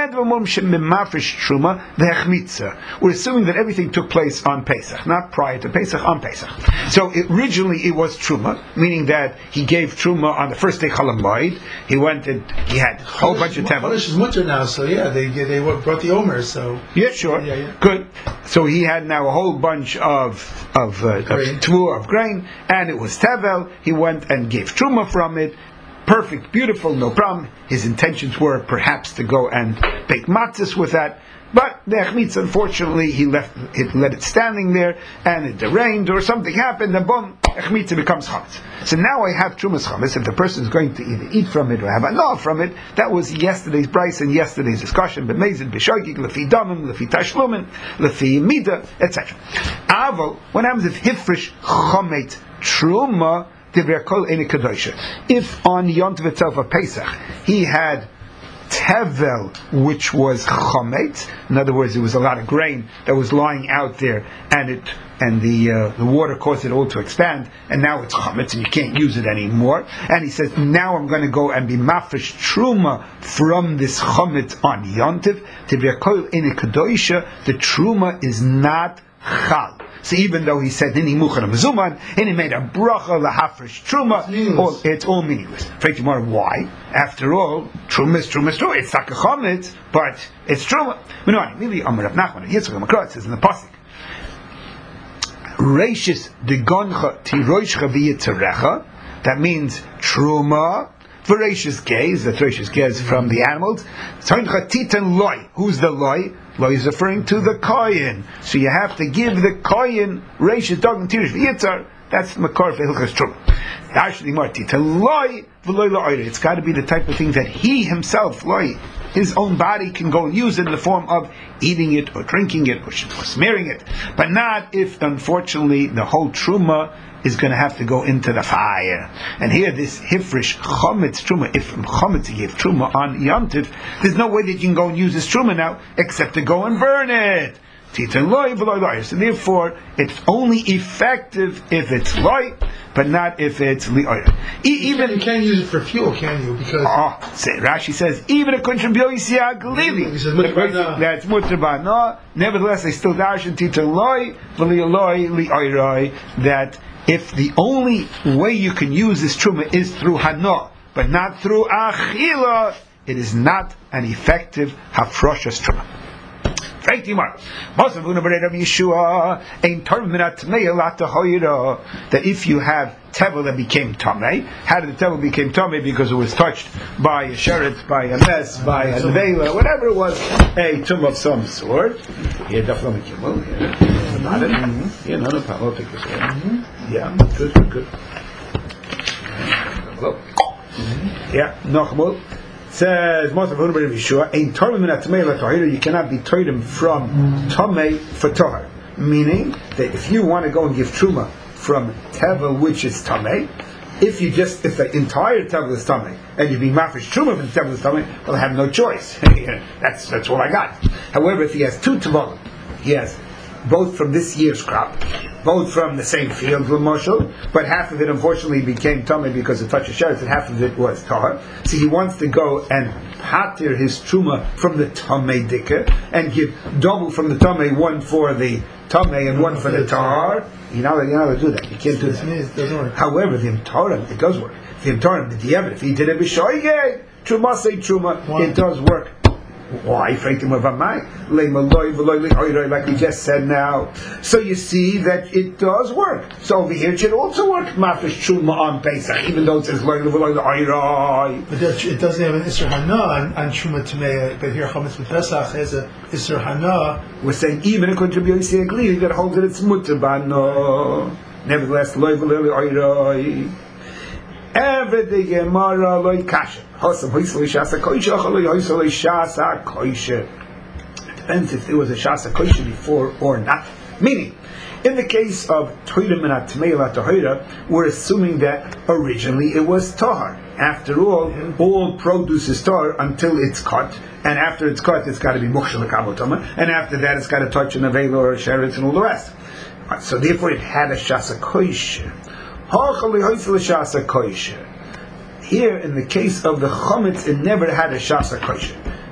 We're assuming that everything took place on Pesach, not prior to Pesach, on Pesach. So it, originally it was truma, meaning that he gave truma on the first day. He went and he had a whole bunch of temples. Chodesh is mutter now, so yeah, they they brought the Omer, so yeah, sure, yeah, yeah. Good. So he had now a whole bunch of of uh, of, of grain, and it was tevel. He went and gave truma from it. perfect, beautiful, no problem. His intentions were perhaps to go and bake matzahs with that. But the Echmitz, unfortunately, he left it, let it standing there, and it rained or something happened, and boom, Echmitz becomes chametz. So now I have trumas chametz. If the person is going to either eat from it or have anah from it, that was yesterday's brayso and yesterday's discussion. But mezid b'shoigig lefi damim lefi tashlumin lefi mida, et cetera. Avo, what happens if hifrish chametz truma divrei kol ene kadosha? If on Yom Tov itself of Pesach he had tevel, which was chametz. In other words, it was a lot of grain that was lying out there, and it and the uh, the water caused it all to expand, and now it's chametz, and you can't use it anymore. And he says, now I'm going to go and be mafresh truma from this chametz on yontiv. Tivrakol in a kadoisha, the truma is not chal. So even though he said Nini Muchan Mazuman and he made a bracha lahafresh truma, it's all, it's all meaningless. Freit Yamar, why? After all, truma is truma is truma. It's not a chametz, but it's truma. Really, Amar Rav Nachman Yitzchak Makrat says in the pasuk, Reishis degoncha tiroishcha v'yitzarecha. That means truma. Voracious gaze, the voracious gaze from the animals. Tzoncha titan loy. Who's the loy? Loy is referring to the koyin. So you have to give the koyin reishis dog and tirish v'yitzar. That's makor v'hilchas truma. Actually, more titan loy v'loy la'oyer. It's got to be the type of thing that he himself, loy, his own body can go and use it in the form of eating it or drinking it or smearing it, but not if, unfortunately, the whole truma is going to have to go into the fire. And here, this hifrish chametz truma, if from chametz he gave truma on Yom Tov, there's no way that you can go and use this truma now except to go and burn it. So therefore, it's only effective if it's loy, but not if it's li'oyer. Even you can't use it for fuel, can you? Because oh, say, Rashi says even a kunshim b'yoyisiya glili. That's mutar ba'ana. Nevertheless, they still darshan titan loy v'li'loy li'oyroi. That if the only way you can use this truma is through hana, but not through achila, it is not an effective hafroshas truma. That if you have tevel that became tamei, how did the tevel become tamei? Because it was touched by a sheret, by a mess, by a nevela, whatever it was, a tum of some sort. Here, definitely kimmel. Here, got it. Here, no, no problem. I'll take this one. Yeah, good, good, good. Yeah, nochmol. Says most of everybody be sure ain't tormim in atmei la tahira. You cannot be tordim from tamei for tahar. Meaning that if you want to go and give truma from tevel, which is tamei, if you just if the entire tevel is tamei and you be mafresh truma from the tevel is tamei, well, I have no choice. that's that's all I got. However, if he has two tevelim, he has both from this year's crop, both from the same field, Marshall, but half of it unfortunately became tamei because of touch of sheretz, and half of it was tahar. So he wants to go and patir his truma from the tamei dikah and give double from the tamei, one for the tamei and one for the tahar. You know, you know how to do that. You can't do that. It doesn't work. However, the imtarim, it does work. The imtarim, the diavad, if he did it b'shoigeg, truma say truma, it does work. Why? Like we just said now. So you see that it does work. So over here it should also work. Mafresh truma on Pesach, even though it says loy loy loy. But it doesn't have an Isser Hana on, on Truma Tamei. But here Chametz Pesach has a Isser Hana. We're saying even according to Rabbi Yossi Agli that holds that it's mutar bano. Nevertheless, loy loy loy. Every day Gemara loy kasha. Hosam hoisel shasa koisha, loy hoisel shasa koisha. Depends if there was a shasa koisha before or not. Meaning, in the case of toidim and atmei la tahira, we're assuming that originally it was tahar. After all, all produce is tahar until it's cut, and after it's cut, it's got to be mukshal kabotama, and after that, it's got to touch an avela or a sheretz and all the rest. Right, so therefore, it had a shasa koisha. Here, in the case of the chametz, it never had a shasa koisha.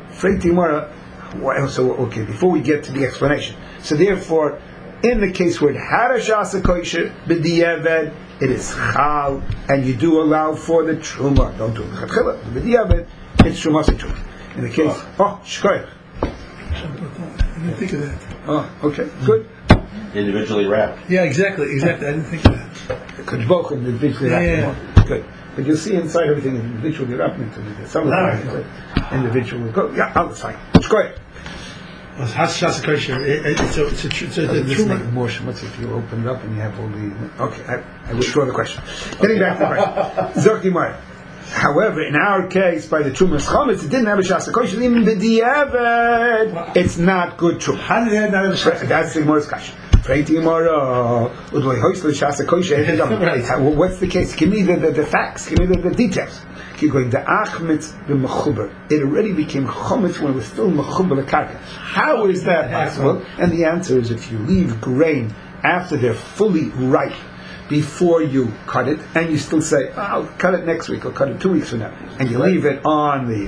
So, okay, before we get to the explanation, so therefore, in the case where it had a shasa koisha, b'diavad, it is chal, and you do allow for the truma. Don't do it b'chatchila. B'diavad, it's truma truma. In the case, oh, shkoyach. I didn't think of that. Oh, okay, good. Individually wrapped. Yeah, exactly, exactly. I didn't think of that. Could both individually wrapped. Yeah, yeah. Good. but you'll see inside everything individual. You're up into the some of the individual will go. Yeah, I'll sign. It's great. Well, Has Shas Kosher. It's a it's a tr- it's a, Doesn't it's this a make it more shmutz if you open it up and you have all the... Okay, I, I withdraw the question. Getting back to the question. Zorki Mar. However, in our case, by the Trumas Chometz, it didn't have a Shas Kosher. Even b'diavad, it's not good Truma. How did it not have a Shas? That's the Gemara's question. What's the case? Give me the, the, the facts. Give me the, the details. Keep going. The achmitz b'mechuber. It already became chometz when it was still mechuber lekarka. How is that possible? And the answer is if you leave grain after they're fully ripe before you cut it, and you still say, oh, I'll cut it next week, I'll cut it two weeks from now, and you leave it on the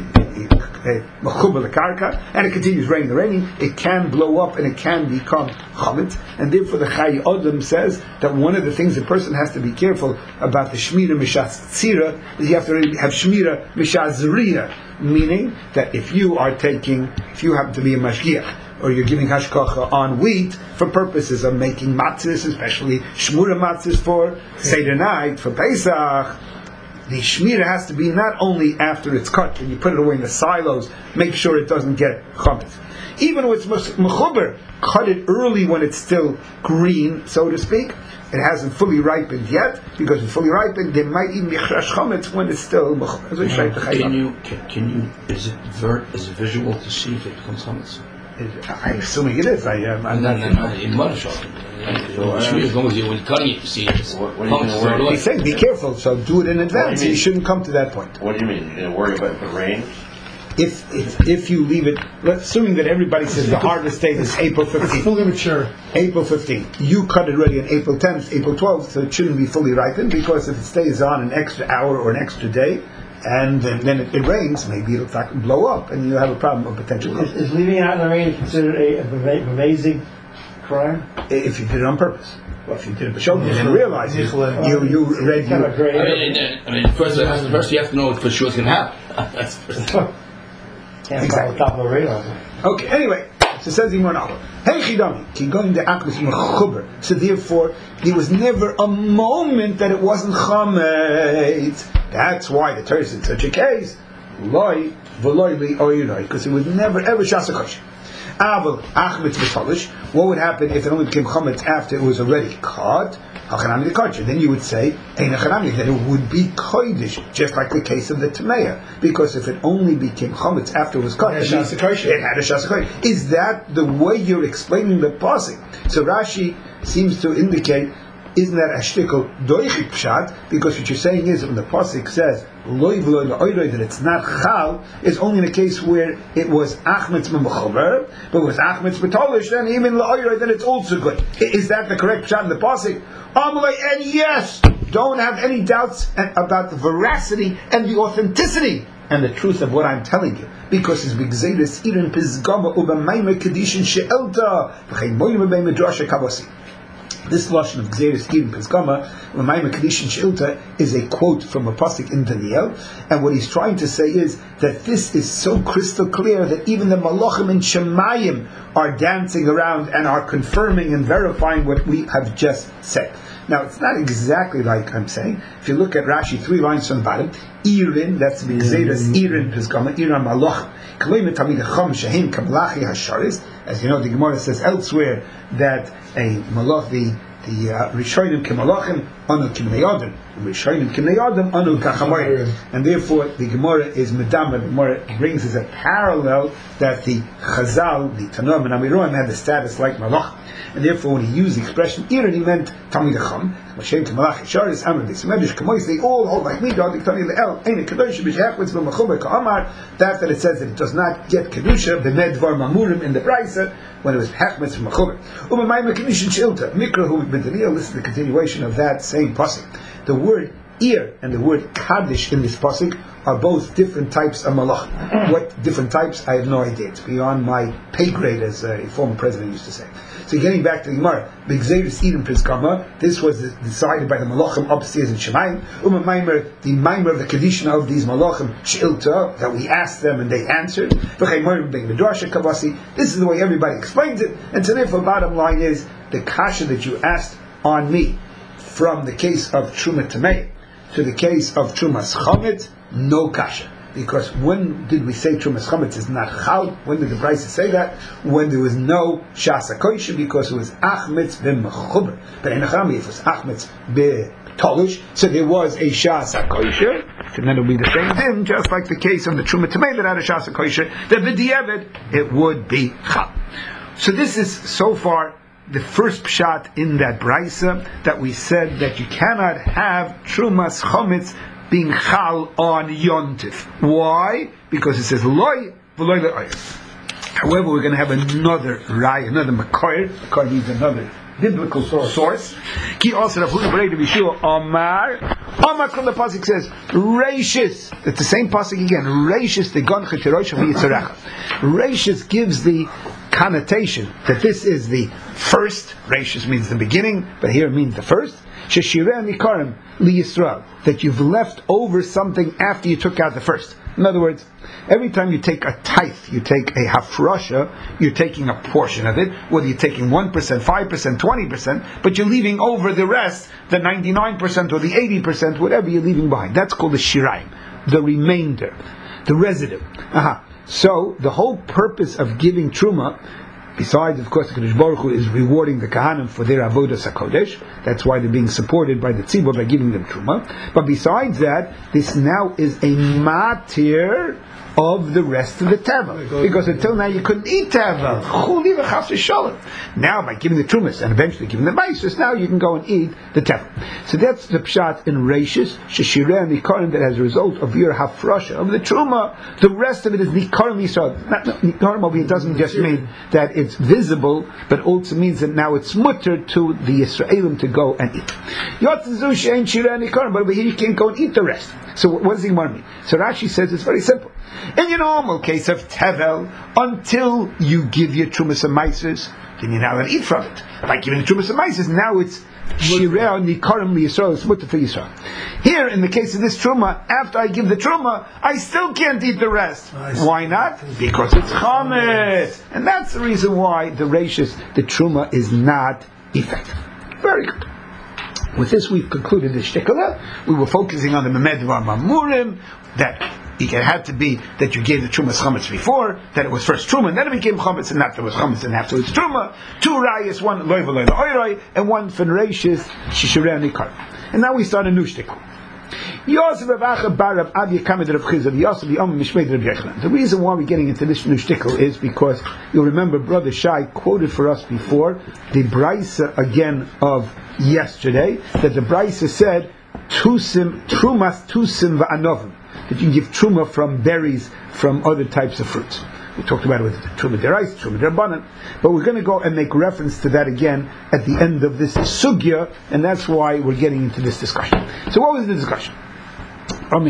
mechuber lekarka, and it continues raining, raining, it can blow up and it can become chometz, and therefore the Chai Odom says that one of the things the person has to be careful about the shmira mishas tzira is you have to have shmira mishas zriya, meaning that if you are taking, if you happen to be a mashgiach, or you're giving hashkacha on wheat for purposes of making matzahs, especially shmura matzahs for Seder night, for Pesach, the shmira has to be not only after it's cut, when you put it away in the silos, make sure it doesn't get chometz. Even when it's mechuber, cut it early when it's still green, so to speak. It hasn't fully ripened yet, because it's fully ripened, there might even be chrash chometz when it's still mechuber. Can you, can, can you, is it vert, is it visual to see if it becomes chometz? I'm assuming it is. I, um, I'm no, not. no, no, in mother shop. As long as you when cutting it, you see it. What, what are you going to worry? He's saying be careful, so do it in advance. You, you shouldn't come to that point. What do you mean? You're going to worry about the rain? If, if if you leave it, assuming that everybody says the harvest date is April fifteenth. Fully mature. April fifteenth. You cut it already on April tenth, April twelfth, so it shouldn't be fully ripened, because if it stays on an extra hour or an extra day, and then, then it, it rains, maybe it'll start to blow up, and you have a problem of potential. Is, is leaving it out in the rain considered a, a amazing crime? If you did it on purpose. Well, if you did it b'shogeg, you didn't realize it. You, you read... You, I mean, I mean first, first you have to know what for sure is going to happen. That's first. Can't exactly. top of the radar. Okay, anyway, so says the Imran Hey Chidami, ki going to akmis mechuber. So therefore, there was never a moment that it wasn't chametz. That's why the Torah said such a case, loy v'loy li oyroi, because it was never ever shas kosher. Aval achmitz v'tolish. What would happen if it only became chametz after it was already cut? Hachanami the kosher. Then you would say ein hachanami, that it would be kodesh, just like the case of the tameya, because if it only became chametz after it was cut, it had a shas kosher. It had a shas kosher. Is that the way you're explaining the pasuk? So Rashi seems to indicate, isn't that a shtickle doichik pshat? Because what you're saying is when the pasuk says loy v'loy la'oyroi, that it's not chal, is only in a case where it was achmetz mechuber, but with achmetz betolish, then even la'oyroi, then it's also good. Is that the correct pshat in the pasuk? And yes, don't have any doubts about the veracity and the authenticity and the truth of what I'm telling you, because it's b'gzeiras irin pizgama u'b'maymer kedishin she'elta v'chein moyim b'may midrasha kavosi. This lashon of Gzeres Irim Pizgama, L'mayim Kedishin She'ilta, is a quote from a pasuk in Daniel, and what he's trying to say is that this is so crystal clear that even the Malachim and Shemayim are dancing around and are confirming and verifying what we have just said. Now, it's not exactly like I'm saying. If you look at Rashi, three lines from the bottom, Irin, that's the Gzeres Irin Pizgama, Irin Malach, K'loim Tamid Chom Shehin Kamlachi Hasharis. As you know, the Gemara says elsewhere that a malach, the the uh, Rishonim Kemalachim, Anu Kimnei Adam, Rishonim Kimnei Adam, Anu Kachamayim, and therefore the Gemara is Medama. The Gemara brings as a parallel that the Chazal, the Tanam and Amiroim had the status like malach, and therefore when he used the expression Irin, he meant Tamid Chom, Mashem Kemalach Sharis Amr Dismedrash Kamois. They all hold like me. Dog Diktani Le'el Ein Kedosh B'Shachwitz B'Machuber Ka'amar. That that it says that it does not get kedusha b'medvar mamurim in the brayser when it was hachmetz from machuber. U'mayim kedushin she'ilta mikra hu b'daniel. This is the continuation of that same pasuk. The word ir and the word kaddish in this pasuk are both different types of malach. What different types? I have no idea. It's beyond my pay grade, as a former president used to say. So getting back to the Gemara, B'Gzeres Irim Pizgama, this was decided by the Malachim upstairs in Shemayim. Uma Maimer, the Maimer of the Kedishna of these Malachim, She'ilta, that we asked them and they answered. V'chei Morim B'Gzeres Midrasha Kavasi. This is the way everybody explains it. And so therefore, bottom line is, the kasha that you asked on me, from the case of Truma Tamei, to the case of Trumas Chometz, no kasha. Because when did we say Trumas Chometz is not Chal? When did the Brisa say that? When there was no Shas HaKosher, because it was Achmetz b'Mechuber. But in Achami, it was Achmetz b'Tolish, so there was a Shas HaKosher, so then it would be the same thing, just like the case of the Truma Tamei that had a Shas HaKosher, that b'diavad, it would be Chal. So this is, so far, the first pshat in that Brisa, that we said that you cannot have Trumas Chometz being chal on yontif. Why? Because it says loy v'loy le'oy. However, we're going to have another rai, another makor. Makor means another biblical source. Ki also Rav Huda Berei B'Yeshua Omar. Omar from the pasuk says Reishis. It's the same pasuk again. Reishis the gon chetirosh v'yitzarecha. Reishis gives the connotation that this is the first. Reishis means the beginning, but here it means the first. Sheshireh nikarim li Yisrael, that you've left over something after you took out the first. In other words, every time you take a tithe, you take a hafrasha, you're taking a portion of it, whether you're taking one percent, five percent, twenty percent, but you're leaving over the rest, the ninety-nine percent or the eighty percent, whatever you're leaving behind. That's called the shiraim, the remainder, the residue. Aha. So, the whole purpose of giving truma, besides, of course, the Kadosh Baruch Hu is rewarding the Kahanim for their avodas hakodesh. That's why they're being supported by the tzibur by giving them truma. But besides that, this now is a matir of the rest of the tevel, because until now you couldn't eat tevel. Now, by giving the trumas and eventually giving the maisus, now you can go and eat the tevel. So that's the pshat in Reishis, sheshireh and nikarim, that as a result of your hafrasha of the truma, the rest of it is nikarim yisrael. Nikarim over here doesn't just mean that it's visible, but also means that now it's mutter to the Yisraelim to go and eat. Yotzu she'ein shireh nikarim, but over here you can't go and eat the rest. So what does he want me? So Rashi says it's very simple. In your normal case of tevel, until you give your trumas and maises, then you're not going to eat from it. By giving the trumas and maises, now it's shireh nikarim liyisrael, it's mutter for Yisrael. Here, in the case of this truma, after I give the truma, I still can't eat the rest. Why not? Because it's chametz, and that's the reason why the reishis, the truma, is not effective. Very good. With this, we've concluded the shtikala. We were focusing on the Memed Mamurim, that it had to be that you gave the Trumas Chametz before, that it was first Truma, and then it became Chametz, and after it was Chametz, and afterwards Truma. Two Rayas, one Loy V'Loy L'Oyroi, and one Fenreishis, Shishireh Nikar. And now we start a new shtikla. Yosef Avacha Barav Avya Kamed Rav Chizah Yosef Yom Mishmei Rav Yochanan. The reason why we're getting into this new shtikl is because you'll remember Brother Shai quoted for us before the Brisa again of yesterday, that the Brisa said Tusim Trumas Tusim Va'anovim, that you can give truma from berries, from other types of fruits. We talked about it with truma derais, truma derbanan, but we're going to go and make reference to that again at the end of this sugya, and that's why we're getting into this discussion. So what was the discussion? What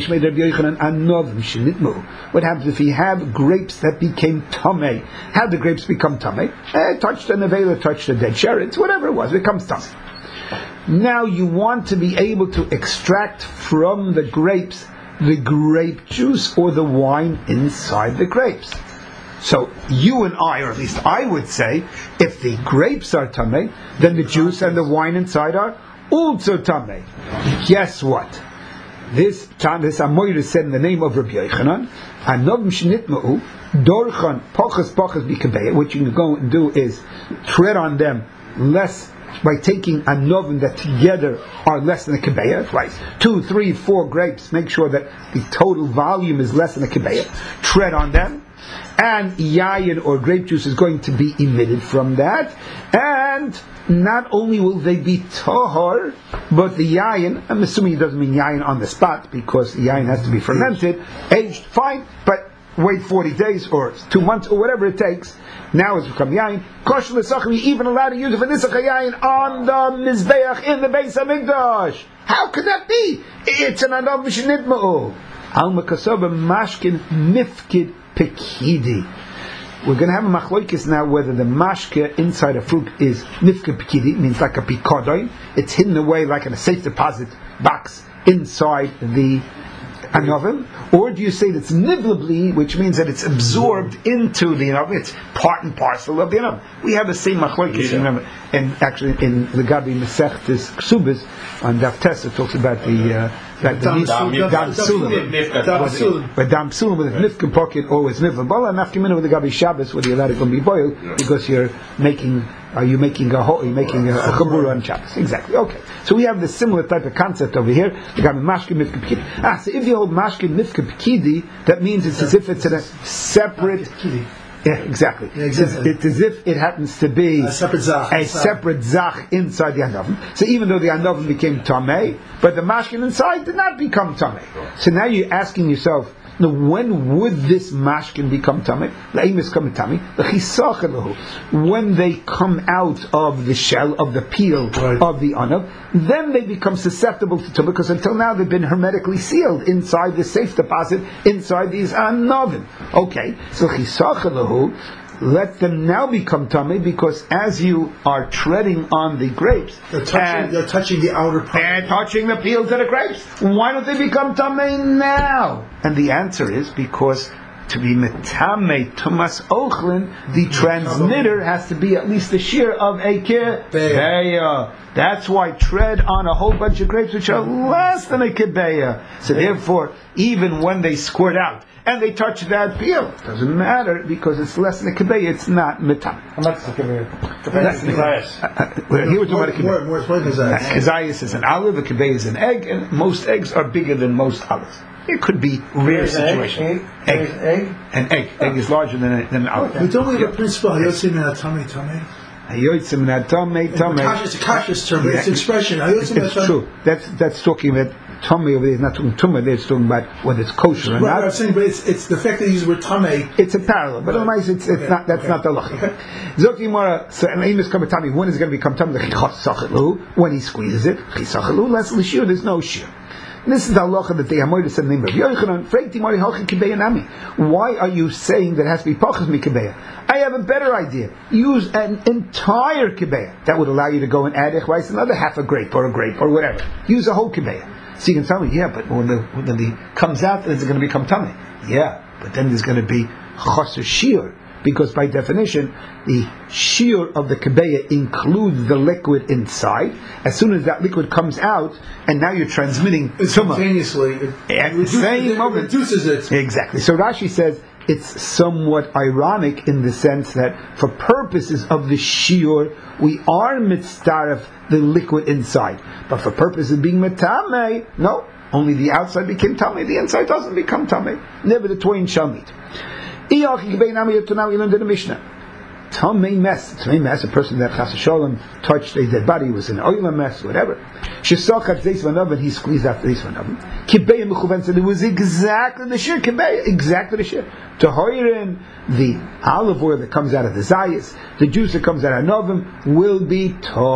happens if you have grapes that became tamei? How do grapes become tamei? Eh, touched a nevela, touched a dead sheretz, whatever it was, it becomes tamei. Now you want to be able to extract from the grapes the grape juice or the wine inside the grapes. So you and I, or at least I would say, if the grapes are tamei, then the juice and the wine inside are also tamei. Guess what? This this Amoyra said in the name of Rabbi Yochanan, Anovim shenitma'u dorchan pachas pachas bikabeya. What you can go and do is tread on them less, by taking a novin that together are less than a kebeya, twice, two, three, four grapes, make sure that the total volume is less than a kebeya, tread on them, and yayin or grape juice is going to be emitted from that, and not only will they be tahor, but the yayin, I'm assuming it doesn't mean yayin on the spot, because the yayin has to be fermented, aged, fine, but wait forty days or two months or whatever it takes. Now it's become yayin. Kosher l'sachar, you even allowed to use it for nisach yayin on the mizbeach in the Beis Hamikdash. How could that be? It's an anav v'shenitma'u. Al makasaba mashkin mifkid pekidi. We're going to have a machloikis now whether the mashke inside a fruit is mifkid pekidi, means like a pikodoin. It's hidden away like in a safe deposit box inside the anovim, or do you say that it's nivlabli, which means that it's absorbed into the anovim, it's part and parcel of the anovim? We have the same machlokes, yeah. Remember, and actually in the Gabi Masechtes Ksubas on Daf Tes, it talks about the uh, That the Dam- nis- Dam- dam Dam- sulam. Nifka. Dam- Was it? Sulam. But dam sulam with a nifka pocket always nifka. Bala nafkimina with the gabi Shabbos whether you're allowed it to be boiled because you're making. Are you making a whole? Are you making a, a chabura on Shabbos? Exactly. Okay. So we have the similar type of concept over here. The gabi mashkin mifka pekidi. Ah, so if you hold mashkin mifka pekidi, that means it's as if it's in a separate. Yeah, exactly. Yeah, exactly. It's as if it happens to be A separate zach. a separate zach inside the anavim. So even though the anavim became tamei, but the mashkin inside did not become tamei. So now you're asking yourself, now when would this mashkin become tamei? La'im come tamei. When they come out of the shell of the peel Right. of the anav, then they become susceptible to tumah because until now they've been hermetically sealed inside the safe deposit inside these anavim. Okay, so chisachalahu. Let them now become tummy because as you are treading on the grapes, They're touching, they're touching the outer part. they're touching the peels of the grapes. Why don't they become tummy now? And the answer is because to be metame tumas ochlin, the transmitter has to be at least the shear of a kibeya. That's why tread on a whole bunch of grapes which are less than a kibeya. So therefore, even when they squirt out and they touch that peel, it doesn't matter because it's less than a kibeya. It's not metame. How much is the kibbeh? Less than a Bias. Uh, uh, Here we're talking about a kibeya. More, more, more kazayas. Kazayas is an olive, a kibbeh is an egg, and most eggs are bigger than most olives. It could be rare Egg, situation. egg, Egg. egg, egg. An egg. Egg is larger than, a, than an olive. We don't have a principle. Hayotzim min hatamei tamei. Hayotzim min hatamei tamei. It's a cautious term, but it's Yeah. expression. Hayotzim min It's hatamei. true. That's that's talking about tummy over there. It's not talking tumah. There. It's talking about whether it's kosher or Right, I'm not. saying, but it's it's the fact that you use the word tamei. It's a parallel, but otherwise it's, it's Okay. not. That's Okay. not the lacha. Zokti Mora. So an aim is coming tummy. When is it going to become tummy? The chichasachelu. When he squeezes it, chichasachelu. Less l'shir. There's no shir. This is the halacha that the Hamoyda said in the name of Yochanan. Freikti Mari Halchi Kibeya Nami. Why are you saying that it has to be pachas mikabeya? I have a better idea. Use an entire kibeya. That would allow you to go and add echvais another half a grape or a grape or whatever. Use a whole kibeya. So you can tell me, yeah, but when the when the comes out, then it's going to become tummy. Yeah, but then there's going to be chaser shir. Because by definition, the shear of the kibeya includes the liquid inside. As soon as that liquid comes out, and now you're transmitting tumah Instantaneously, it, at the reduces same it, moment. reduces it. Exactly. So Rashi says it's somewhat ironic in the sense that for purposes of the shear, we are mitzdaref the liquid inside, but for purposes of being metame, no. Only the outside became tamei, the inside doesn't become tamei. Never the twain shall meet. Now we learned in the Mishnah. Tamei mess, tamei mess, a person that chas v'sholem touched a dead body, was an oil mess, whatever. Shesachat zeis v'anav, he squeezed out the zeis v'anav. Kibeya mechuven said it was exactly the shir. Kibeya, exactly the shir. Tahoirin, the olive oil that comes out of the zayis, the juice that comes out of novim, will be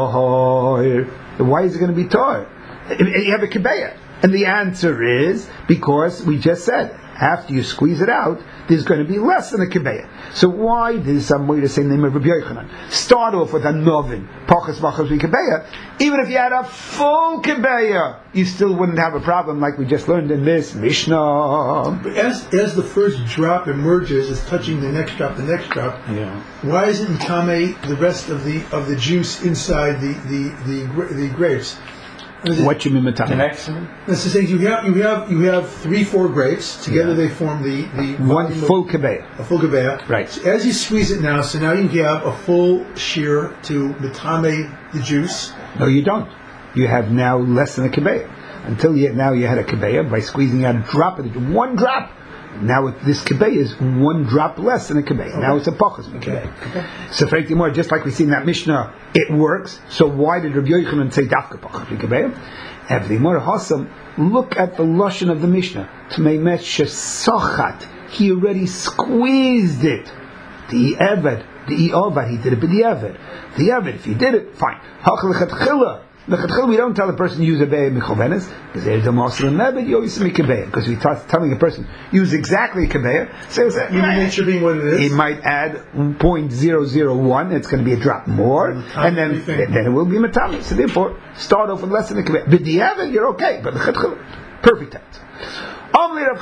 tahor. Why is it going to be tahor? You have a kibeya, and the answer is because we just said. After you squeeze it out, there's going to be less than a kibeya. So why did some way to say the name of Rabbi Yochanan? Start off with a novin, pachas machas kibeya. Even if you had a full kibeya, you still wouldn't have a problem, like we just learned in this Mishnah. But as as the first drop emerges, it's touching the next drop, the next drop. Yeah. Why isn't tamei the rest of the of the juice inside the the the, gra- the grapes? I mean, What you mean, Matana? Connection. That's the thing. You have you have you have three four grapes together. Yeah. They form the the One volume of- full kibeya. a full gebeya. Right. So as you squeeze it now, so now you have a full shear to metame the juice. No, you don't. You have now less than a kibeya. Until you, now you had a kibeya by squeezing out a drop of it, one drop. Now it, this kibeya is one drop less than a kibeya. Now it's a pachas kibeya. Okay. So frankly more, just like we see in that Mishnah, it works. So why did Rabbi Yochanan say dafka pachas kibeya? Every more hasam. Look at the lashon of the Mishnah. Tmeimet shesachat. He already squeezed it. The eved, the iovad, he did it, but the eved, the eved. If he did it, fine. Hachlechatchila. Lechatchila, we don't tell the person use a beya mechovenes because there's a master in eved. You always make a beya because we t- telling a person use exactly a kebeya. So it's Human nature being what it is. he might add zero point zero zero one. It's going to be a drop more, and then Anything. then it will be matami. So therefore, start off with less than a kebeya. But the eved, you're okay. But lechatchila, perfect tense. So Rav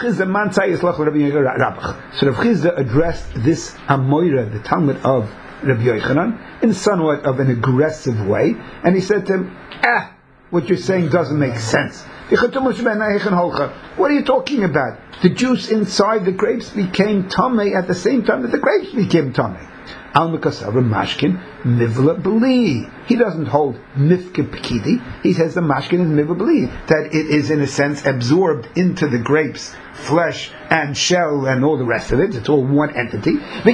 Chizda addressed this Amoira, the Talmud of Rabbi Yochanan, in somewhat of an aggressive way, and he said to him, ah, what you're saying doesn't make sense. What are you talking about? The juice inside the grapes became tamei at the same time that the grapes became tamei. Al Mekasavra Mashkin Mivla Beli. He doesn't hold Mifke Pekidi. He says the Mashkin is Mivla Beli. That it is in a sense absorbed into the grapes, flesh and shell and all the rest of it. It's all one entity.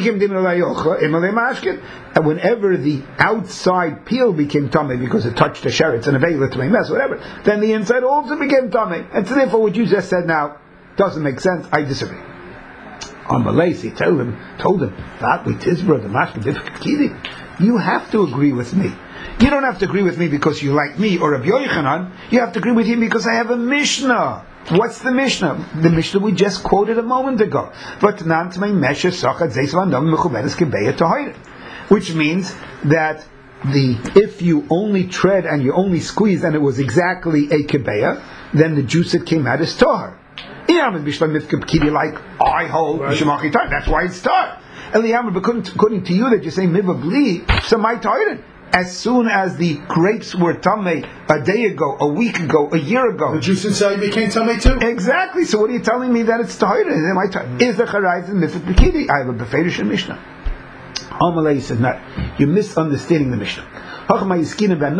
And whenever the outside peel became tummy because it touched the sheretz and a veil to mess, whatever, then the inside also became tummy. And so therefore what you just said now doesn't make sense. I disagree. On Malaysi told him, told him, that with Tizbra, the Mashkin, you have to agree with me. You don't have to agree with me because you like me or Rabbi Yochanan. You have to agree with him because I have a Mishnah. What's the Mishnah? The Mishnah we just quoted a moment ago. Which means that the if you only tread and you only squeeze and it was exactly a kebeya, then the juice that came out is tahar. Like I hold, right. That's why it's tahar. According to you that you say miva bli, so my tahar. As soon as the grapes were tamei a day ago, a week ago, a year ago, the juice inside became tamei too. Exactly. So what are you telling me that it's tahar? Is the charayz and mitzvah b'kidi? I have a beferish in Mishnah. Amalei says not. You're misunderstanding the Mishnah. We're talking about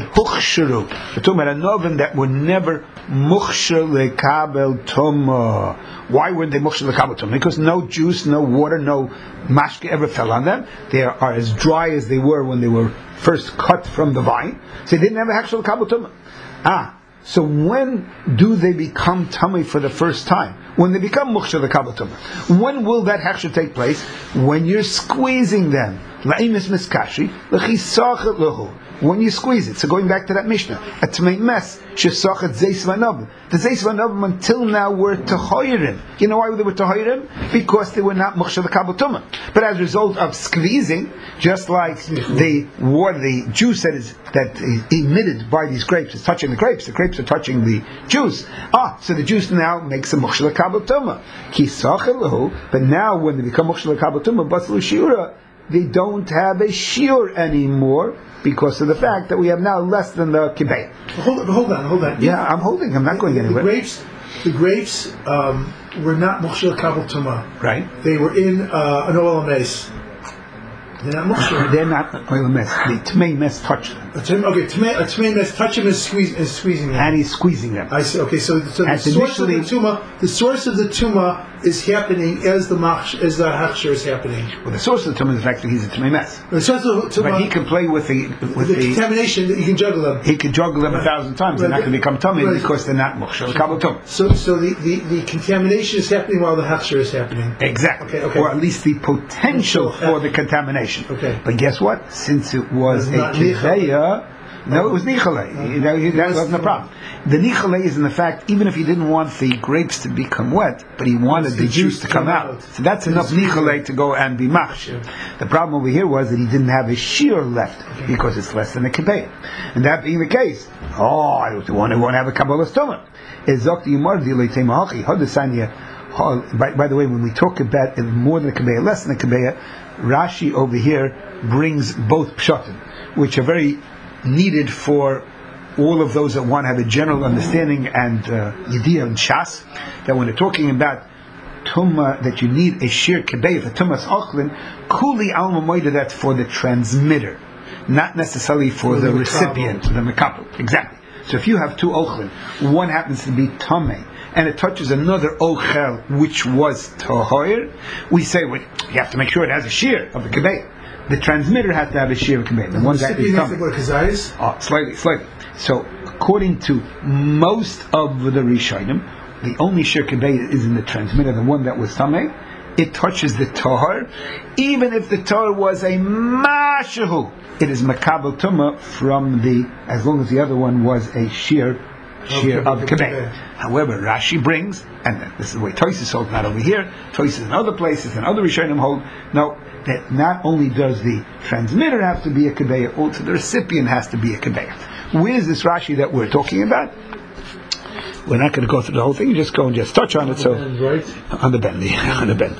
a novim that were never mukhshar lekabel tuma. Why weren't they mukhshar lekabel tuma? Because no juice, no water, no mashke ever fell on them. They are as dry as they were when they were first cut from the vine. So they didn't have a hechshar lekabel tuma. Ah, so when do they become tummy for the first time? When they become mukhshar lekabel tuma. When will that hechshar take place? When you're squeezing them. La'imis miskashi, l'chisachet lehu. When you squeeze it. So going back to that Mishnah, a tmei mes shesachet zeis v'navim. The zeis v'navim until now were tehoirim. You know why they were tehoirim? Because they were not mukhshar lekabel tuma. But as a result of squeezing, just like the water, the juice that is that is emitted by these grapes is touching the grapes, the grapes are touching the juice. Ah, so the juice now makes a mukhshar lekabel tuma. Kisachet lehu. But now when they become mukhshar lekabel tuma, baslu shiura, they don't have a shiur anymore because of the fact that we have now less than the kibbeh. Hold on, hold on, hold on. Yeah, I'm holding. I'm not the, going anywhere. The grapes, the grapes um, were not mukhshar kabel tuma. Right. They were in uh, an oil mace. They're not mukhshar. They're not oil mess. The tmei mes touch them. A tmei, okay, tmei, a tmei mes touch them and squeeze and squeezing them. And he's squeezing them. I see. Okay, so, so the source of the tuma, the source of the tuma is happening as the mach, as the hachshir is happening. Well, the source of the tuma is the fact that he's a tmei mes. The source of the tuma, but he can play with the with the, the contamination. That he can juggle them. He can juggle them right. a thousand times. Right. They're not going to become tummy right. because they're not mukhshar lekabel tuma. So, so the, the, the contamination is happening while the hachshir is happening. Exactly. Okay, okay. Or at least the potential for the contamination. Okay. But guess what? Since it was a kiveya, no, it was nichalei. You know, that wasn't the problem. The nichalei is in the fact, even if he didn't want the grapes to become wet, but he wanted the juice to come out. So that's enough nichalei to go and be machshir. The problem over here was that he didn't have a shear left because it's less than a kiveya. And that being the case, oh, I don't want to want to have a kabbalah stomach. By, by the way, when we talk about more than a kebeya, less than a kebeya, Rashi over here brings both pshatim, which are very needed for all of those that want to have a general understanding and yediyah and shas, that when they're talking about tumma, that you need a shir kebeya for tummas ochlin, kuli alma moida, that's for the transmitter, not necessarily for, for the, the recipient, the mekapel. Exactly. So if you have two ochlin, one happens to be tamei, and it touches another ochel which was tahor, we say, well, you have to make sure it has a shear of the kebeya. The transmitter has to have a shear of kebeya. The one that is coming. Oh, slightly, slightly. So, according to most of the Rishonim, the only shear kebeya is in the transmitter, the one that was tamei. It touches the tahor, even if the tahor was a mashahu. It is makabel tuma from the, as long as the other one was a shear. Shear okay, of the kebeya. However, Rashi brings, and this is the way Tosfos holds, not over here, Tosfos in other places, and other Rishonim hold, no, that not only does the transmitter have to be a kebeya, also the recipient has to be a kebeya. Where is this Rashi that we're talking about? we're not going to go through the whole thing. You just go and just touch on it. So bend, right? on the bend, yeah, on the bend.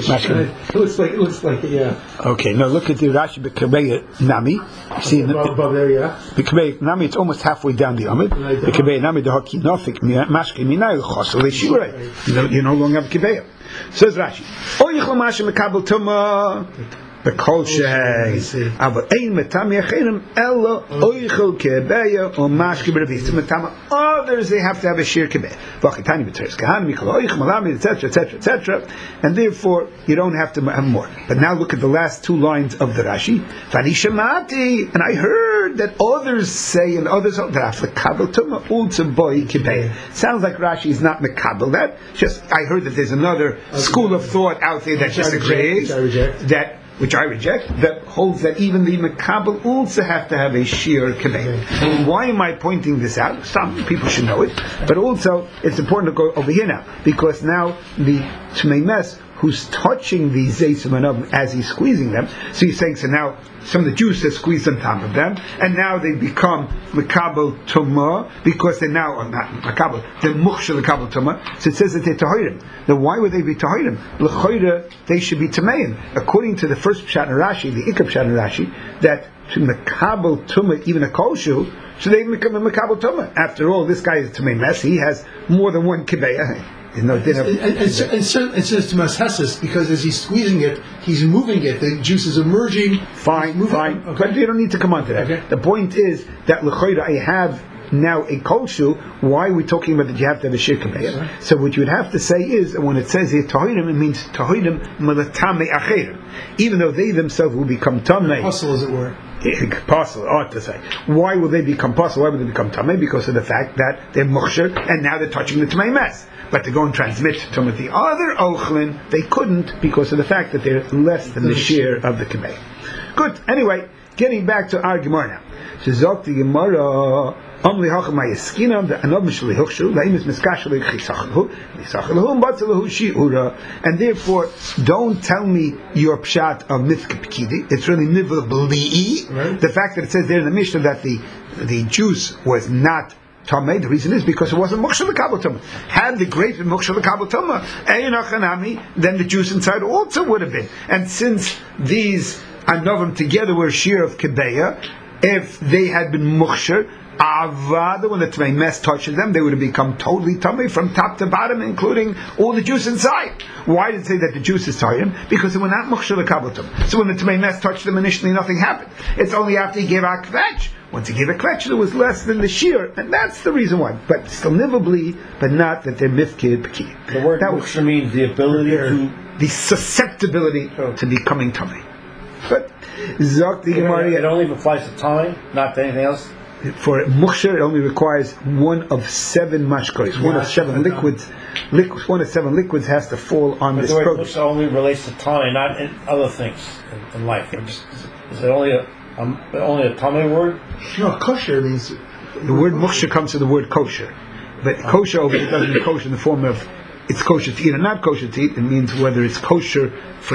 It looks like it looks like yeah. Okay, now look at the Rashi B'Kabeya Nami. You see, above, above there, yeah. B'Kabeya Nami, it's almost halfway down the Amid. B'Kabeya Nami the Haki Nofik Mashke Minay Chosel Shurei. You know, you no longer have Kabeya. Says Rashi, Oyichol Mashe Mekabel Tuma. The kol shei, aber ein metami acherim elo oichel kebeya or mashke b'revis. Metama others they have to have a shir kebeya. V'achitani b'teres kahanim mikol oich malami etc etc etc. And therefore you don't have to have more. But now look at the last two lines of the Rashi. V'ani shemati, and I heard that others say and others that after kabel tuma ulta boy kebeya. Sounds like Rashi is not mekabel that. Just I heard that there's another school of thought out there that disagrees that. Which I reject, that holds that even the Makabel also have to have a sheer kibay. And why am I pointing this out? Some people should know it, but also it's important to go over here now, because now the Tmei Mes, who's touching the Zeisim and Oven as he's squeezing them, so he's saying, so now some of the juice is squeezed on top of them, and now they become Makabel Tumah, because they're now, or not Makabel, they're Mukhshel Makabel Tumah, so it says that they're Tahirim. Now why would they be Tahirim? L'choira, they should be Tameim. According to the first Pshat in Rashi, the Ikab Pshat in Rashi, that Makabel Tumah, even a Koshu, so they become a Makabel Tumah. After all, this guy is Tamei Mes, he has more than one Kibeya. You know, they have, and, and, and, so, and so it says to Mashesis, because as he's squeezing it, he's moving it, the juice is emerging. Fine, moving, fine. okay. But you don't need to come on to that. Okay. The point is that l'choira I have now a kolshu. Why are we talking about that you have to have a shir kabeya? Sure. So what you would have to say is, when it says here tahirim, it means tahirim malatame acherim. Even though they themselves will become tamei. Hustle, as it were. Possible, ought to say. Why will they become possible? Why would they become tamei? Because of the fact that they're mukhshir and now they're touching the tamei mess. But to go and transmit to the other ochlin, they couldn't because of the fact that they're less than the share of the kibay. Good. Anyway, getting back to our Gemara now. Shezok the Gemara. Amli hachem ma'yeskinam the anov mishli hukshu laimis miskashli chisachalahu chisachalahu batzalahu shiura. And therefore, don't tell me your pshat of mithke pekidi. It's really nivla b'li'i. The fact that it says there in the Mishnah that the the juice was not Tamei, the reason is because it wasn't Mokshel L'Kabel Tumah. Had the grape been Mokshel L'Kabel Tumah, Einachanami, then the juice inside also would have been. And since these Anovim together were sheer of Kebeya, if they had been Moksher, Avada, when the Tmei Mes touches them, they would have become totally Tamei from top to bottom, including all the juice inside. Why did it say that the juice is Tayyim? Because they were not Moksher L'Kabel Tumah. So when the Tmei Mes touched them initially, nothing happened. It's only after he gave out Kvetch. Once he gave a kvetch, it was less than the shear, and that's the reason why. But still nivably, but not that they're mifkid peki. The word muksha means the ability to, the susceptibility oh. to becoming tummy. But Zok the Gemara, it only applies to tummy, not to anything else. For muksha, it only requires one of seven mashkos. One of seven liquids. Liquids. One of seven liquids has to fall on but this the word produce. muksha only relates to tummy, not in other things in, in life. Just, is it only a Um, only a tummy word? No, kosher means. The word muksha comes to the word kosher, but kosher over it doesn't mean kosher in the form of it's kosher to eat or not kosher to eat. It means whether it's kosher for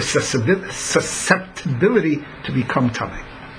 susceptibility to become tummy.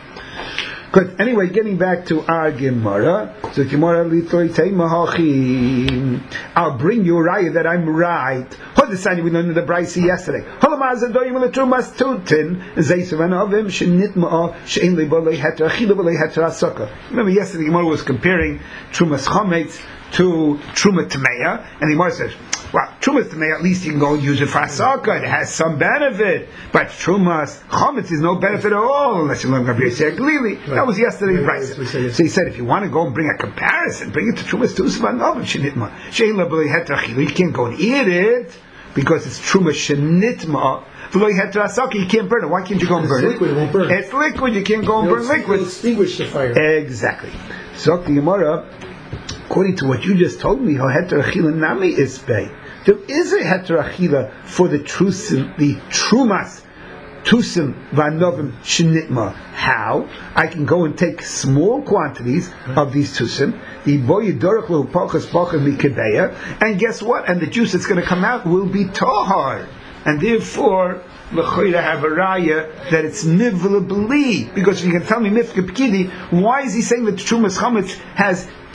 Good. Anyway, getting back to our Gemara. So Gemara litoi teimahachim. I'll bring you a raya that I'm right. Hodesani we learned in the Brisa yesterday. Holamazadoyim letrumas tutin zeisavan avim shenitma shein lebolei heter achila bolei heter asaka. Remember yesterday Gemara was comparing trumas chametz to truma tameya, and the Gemara says, well, Trumas Tamei, at least you can go and use it for Asaka. It has some benefit. But Trumas Chometz is no benefit at all unless you learn Rabbi Yosef Glili. That was yesterday's price. So he said, if you want to go and bring a comparison, bring it to Trumas Tusvan Oven Shenitma. Sheila B'lei Hetrachil. You can't go and eat it because it's Trumas Shenitma. B'lei Hetrasaka. You can't burn it. Why can't you go and burn it's liquid, it? it won't burn. It's liquid. You can't go and burn liquid. It'll extinguish the fire. Exactly. So the Gemara, according to what you just told me, how heter achila nami is bay. There is a heter achila for the trusim, the trumas, tusim vanovim shenitma. How? I can go and take small quantities of these tusim, the boyidorach lo pachas pachas mikebeya, and guess what? And the juice that's going to come out will be tahar, and therefore l'choira have a raya that it's nivla b'li, because if you can tell me mifka p'kidi, why is he saying that trumas chametz has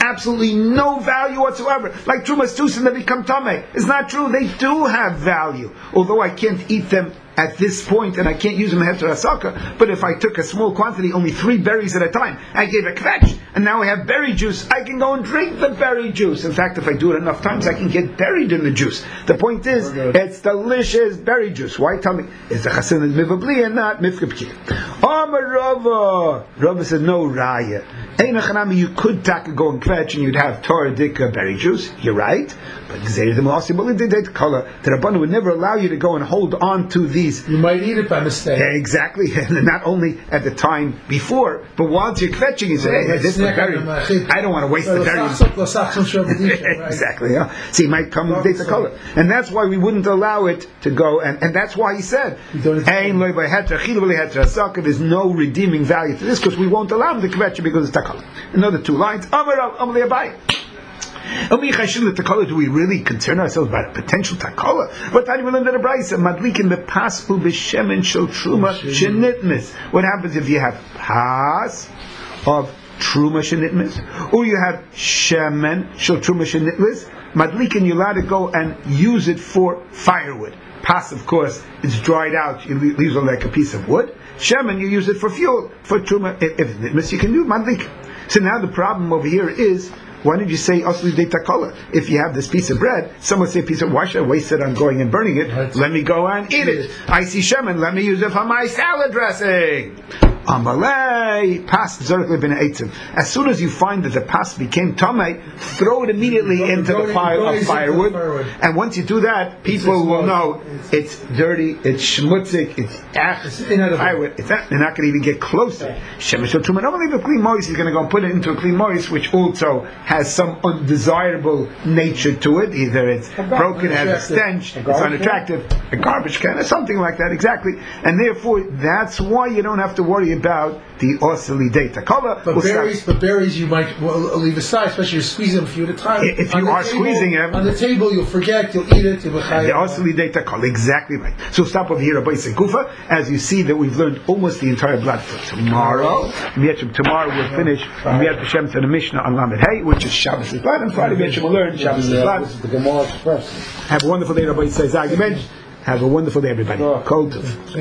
absolutely no value whatsoever. Like Trumas Tusim, they become Tameh. It's not true. They do have value. Although I can't eat them at this point, and I can't use them heter asaka, but if I took a small quantity, only three berries at a time, I gave a kvetch, and now I have berry juice, I can go and drink the berry juice. In fact, if I do it enough times, I can get buried in the juice. The point is, it's delicious berry juice. Why tell me? It's the chasin mivabli and not mifkabki. Amar Rava. Rava said, no raya. You could take a go and kvetch, and you'd have Torah dika berry juice. You're right. But the color, the Rabbanu would never allow you to go and hold on to these. You might eat it by mistake. Yeah, exactly, and not only at the time before, but while you're kvetching, you say, hey, this is berry. I don't want to waste the berry. Exactly, yeah. See, it might come with the color. And that's why we wouldn't allow it to go, and, and that's why he said, there's no redeeming value to this, because we won't allow him to kvetch because it's takala. Another two lines. Do we really concern ourselves about a potential takala? What time we learned in the Brisa? Madlikin the paspu b'shemen shel truma shenitmis. What happens if you have pas of truma shenitmis, or you have shemen shel truma shenitmis? Madlikin, you're allowed to go and use it for firewood. Pas, of course, is dried out. You leave it like a piece of wood. Shemen, you use it for fuel. For truma, if it's nitmis, you can do madlik. So now the problem over here is, why did you say asli de takala? If you have this piece of bread, someone say piece of, why should I waste it on going and burning it? Right. Let me go and eat it. I see shemen, let me use it for my salad dressing. Amalei, pas zerkle ben eitzim. As soon as you find that the pas became tamei, throw it immediately go, into go, the pile of firewood. firewood. And once you do that, people will know it's dirty, it's schmutzig, it's ach, firewood. It's not, they're not going to even get closer. Shemesh okay. Not only the clean moist, he's going to go and put it into a clean moist, which also has some undesirable nature to it. Either it's broken, has a stench, a it's unattractive, can? a garbage can, or something like that, exactly. And therefore, that's why you don't have to worry about the osili data color. But we'll berries, start. but berries you might well, leave aside, especially you're squeezing them a few at a time. If you are table, squeezing them on the table, you'll forget, you'll eat it. You'll the osili data color, exactly right. So stop over here, Rabbi Gufa. As you see that we've learned almost the entire blood for tomorrow. Tomorrow we'll finish Miyat Hashem to the Mishnah on Lamed Hey, which is Shabbos is blood, and Friday Mishnah will learn Shabbos is blood. This is the Gemara's first. Have a wonderful day, Rabbi Says Argument. Have a wonderful day, everybody. Cold.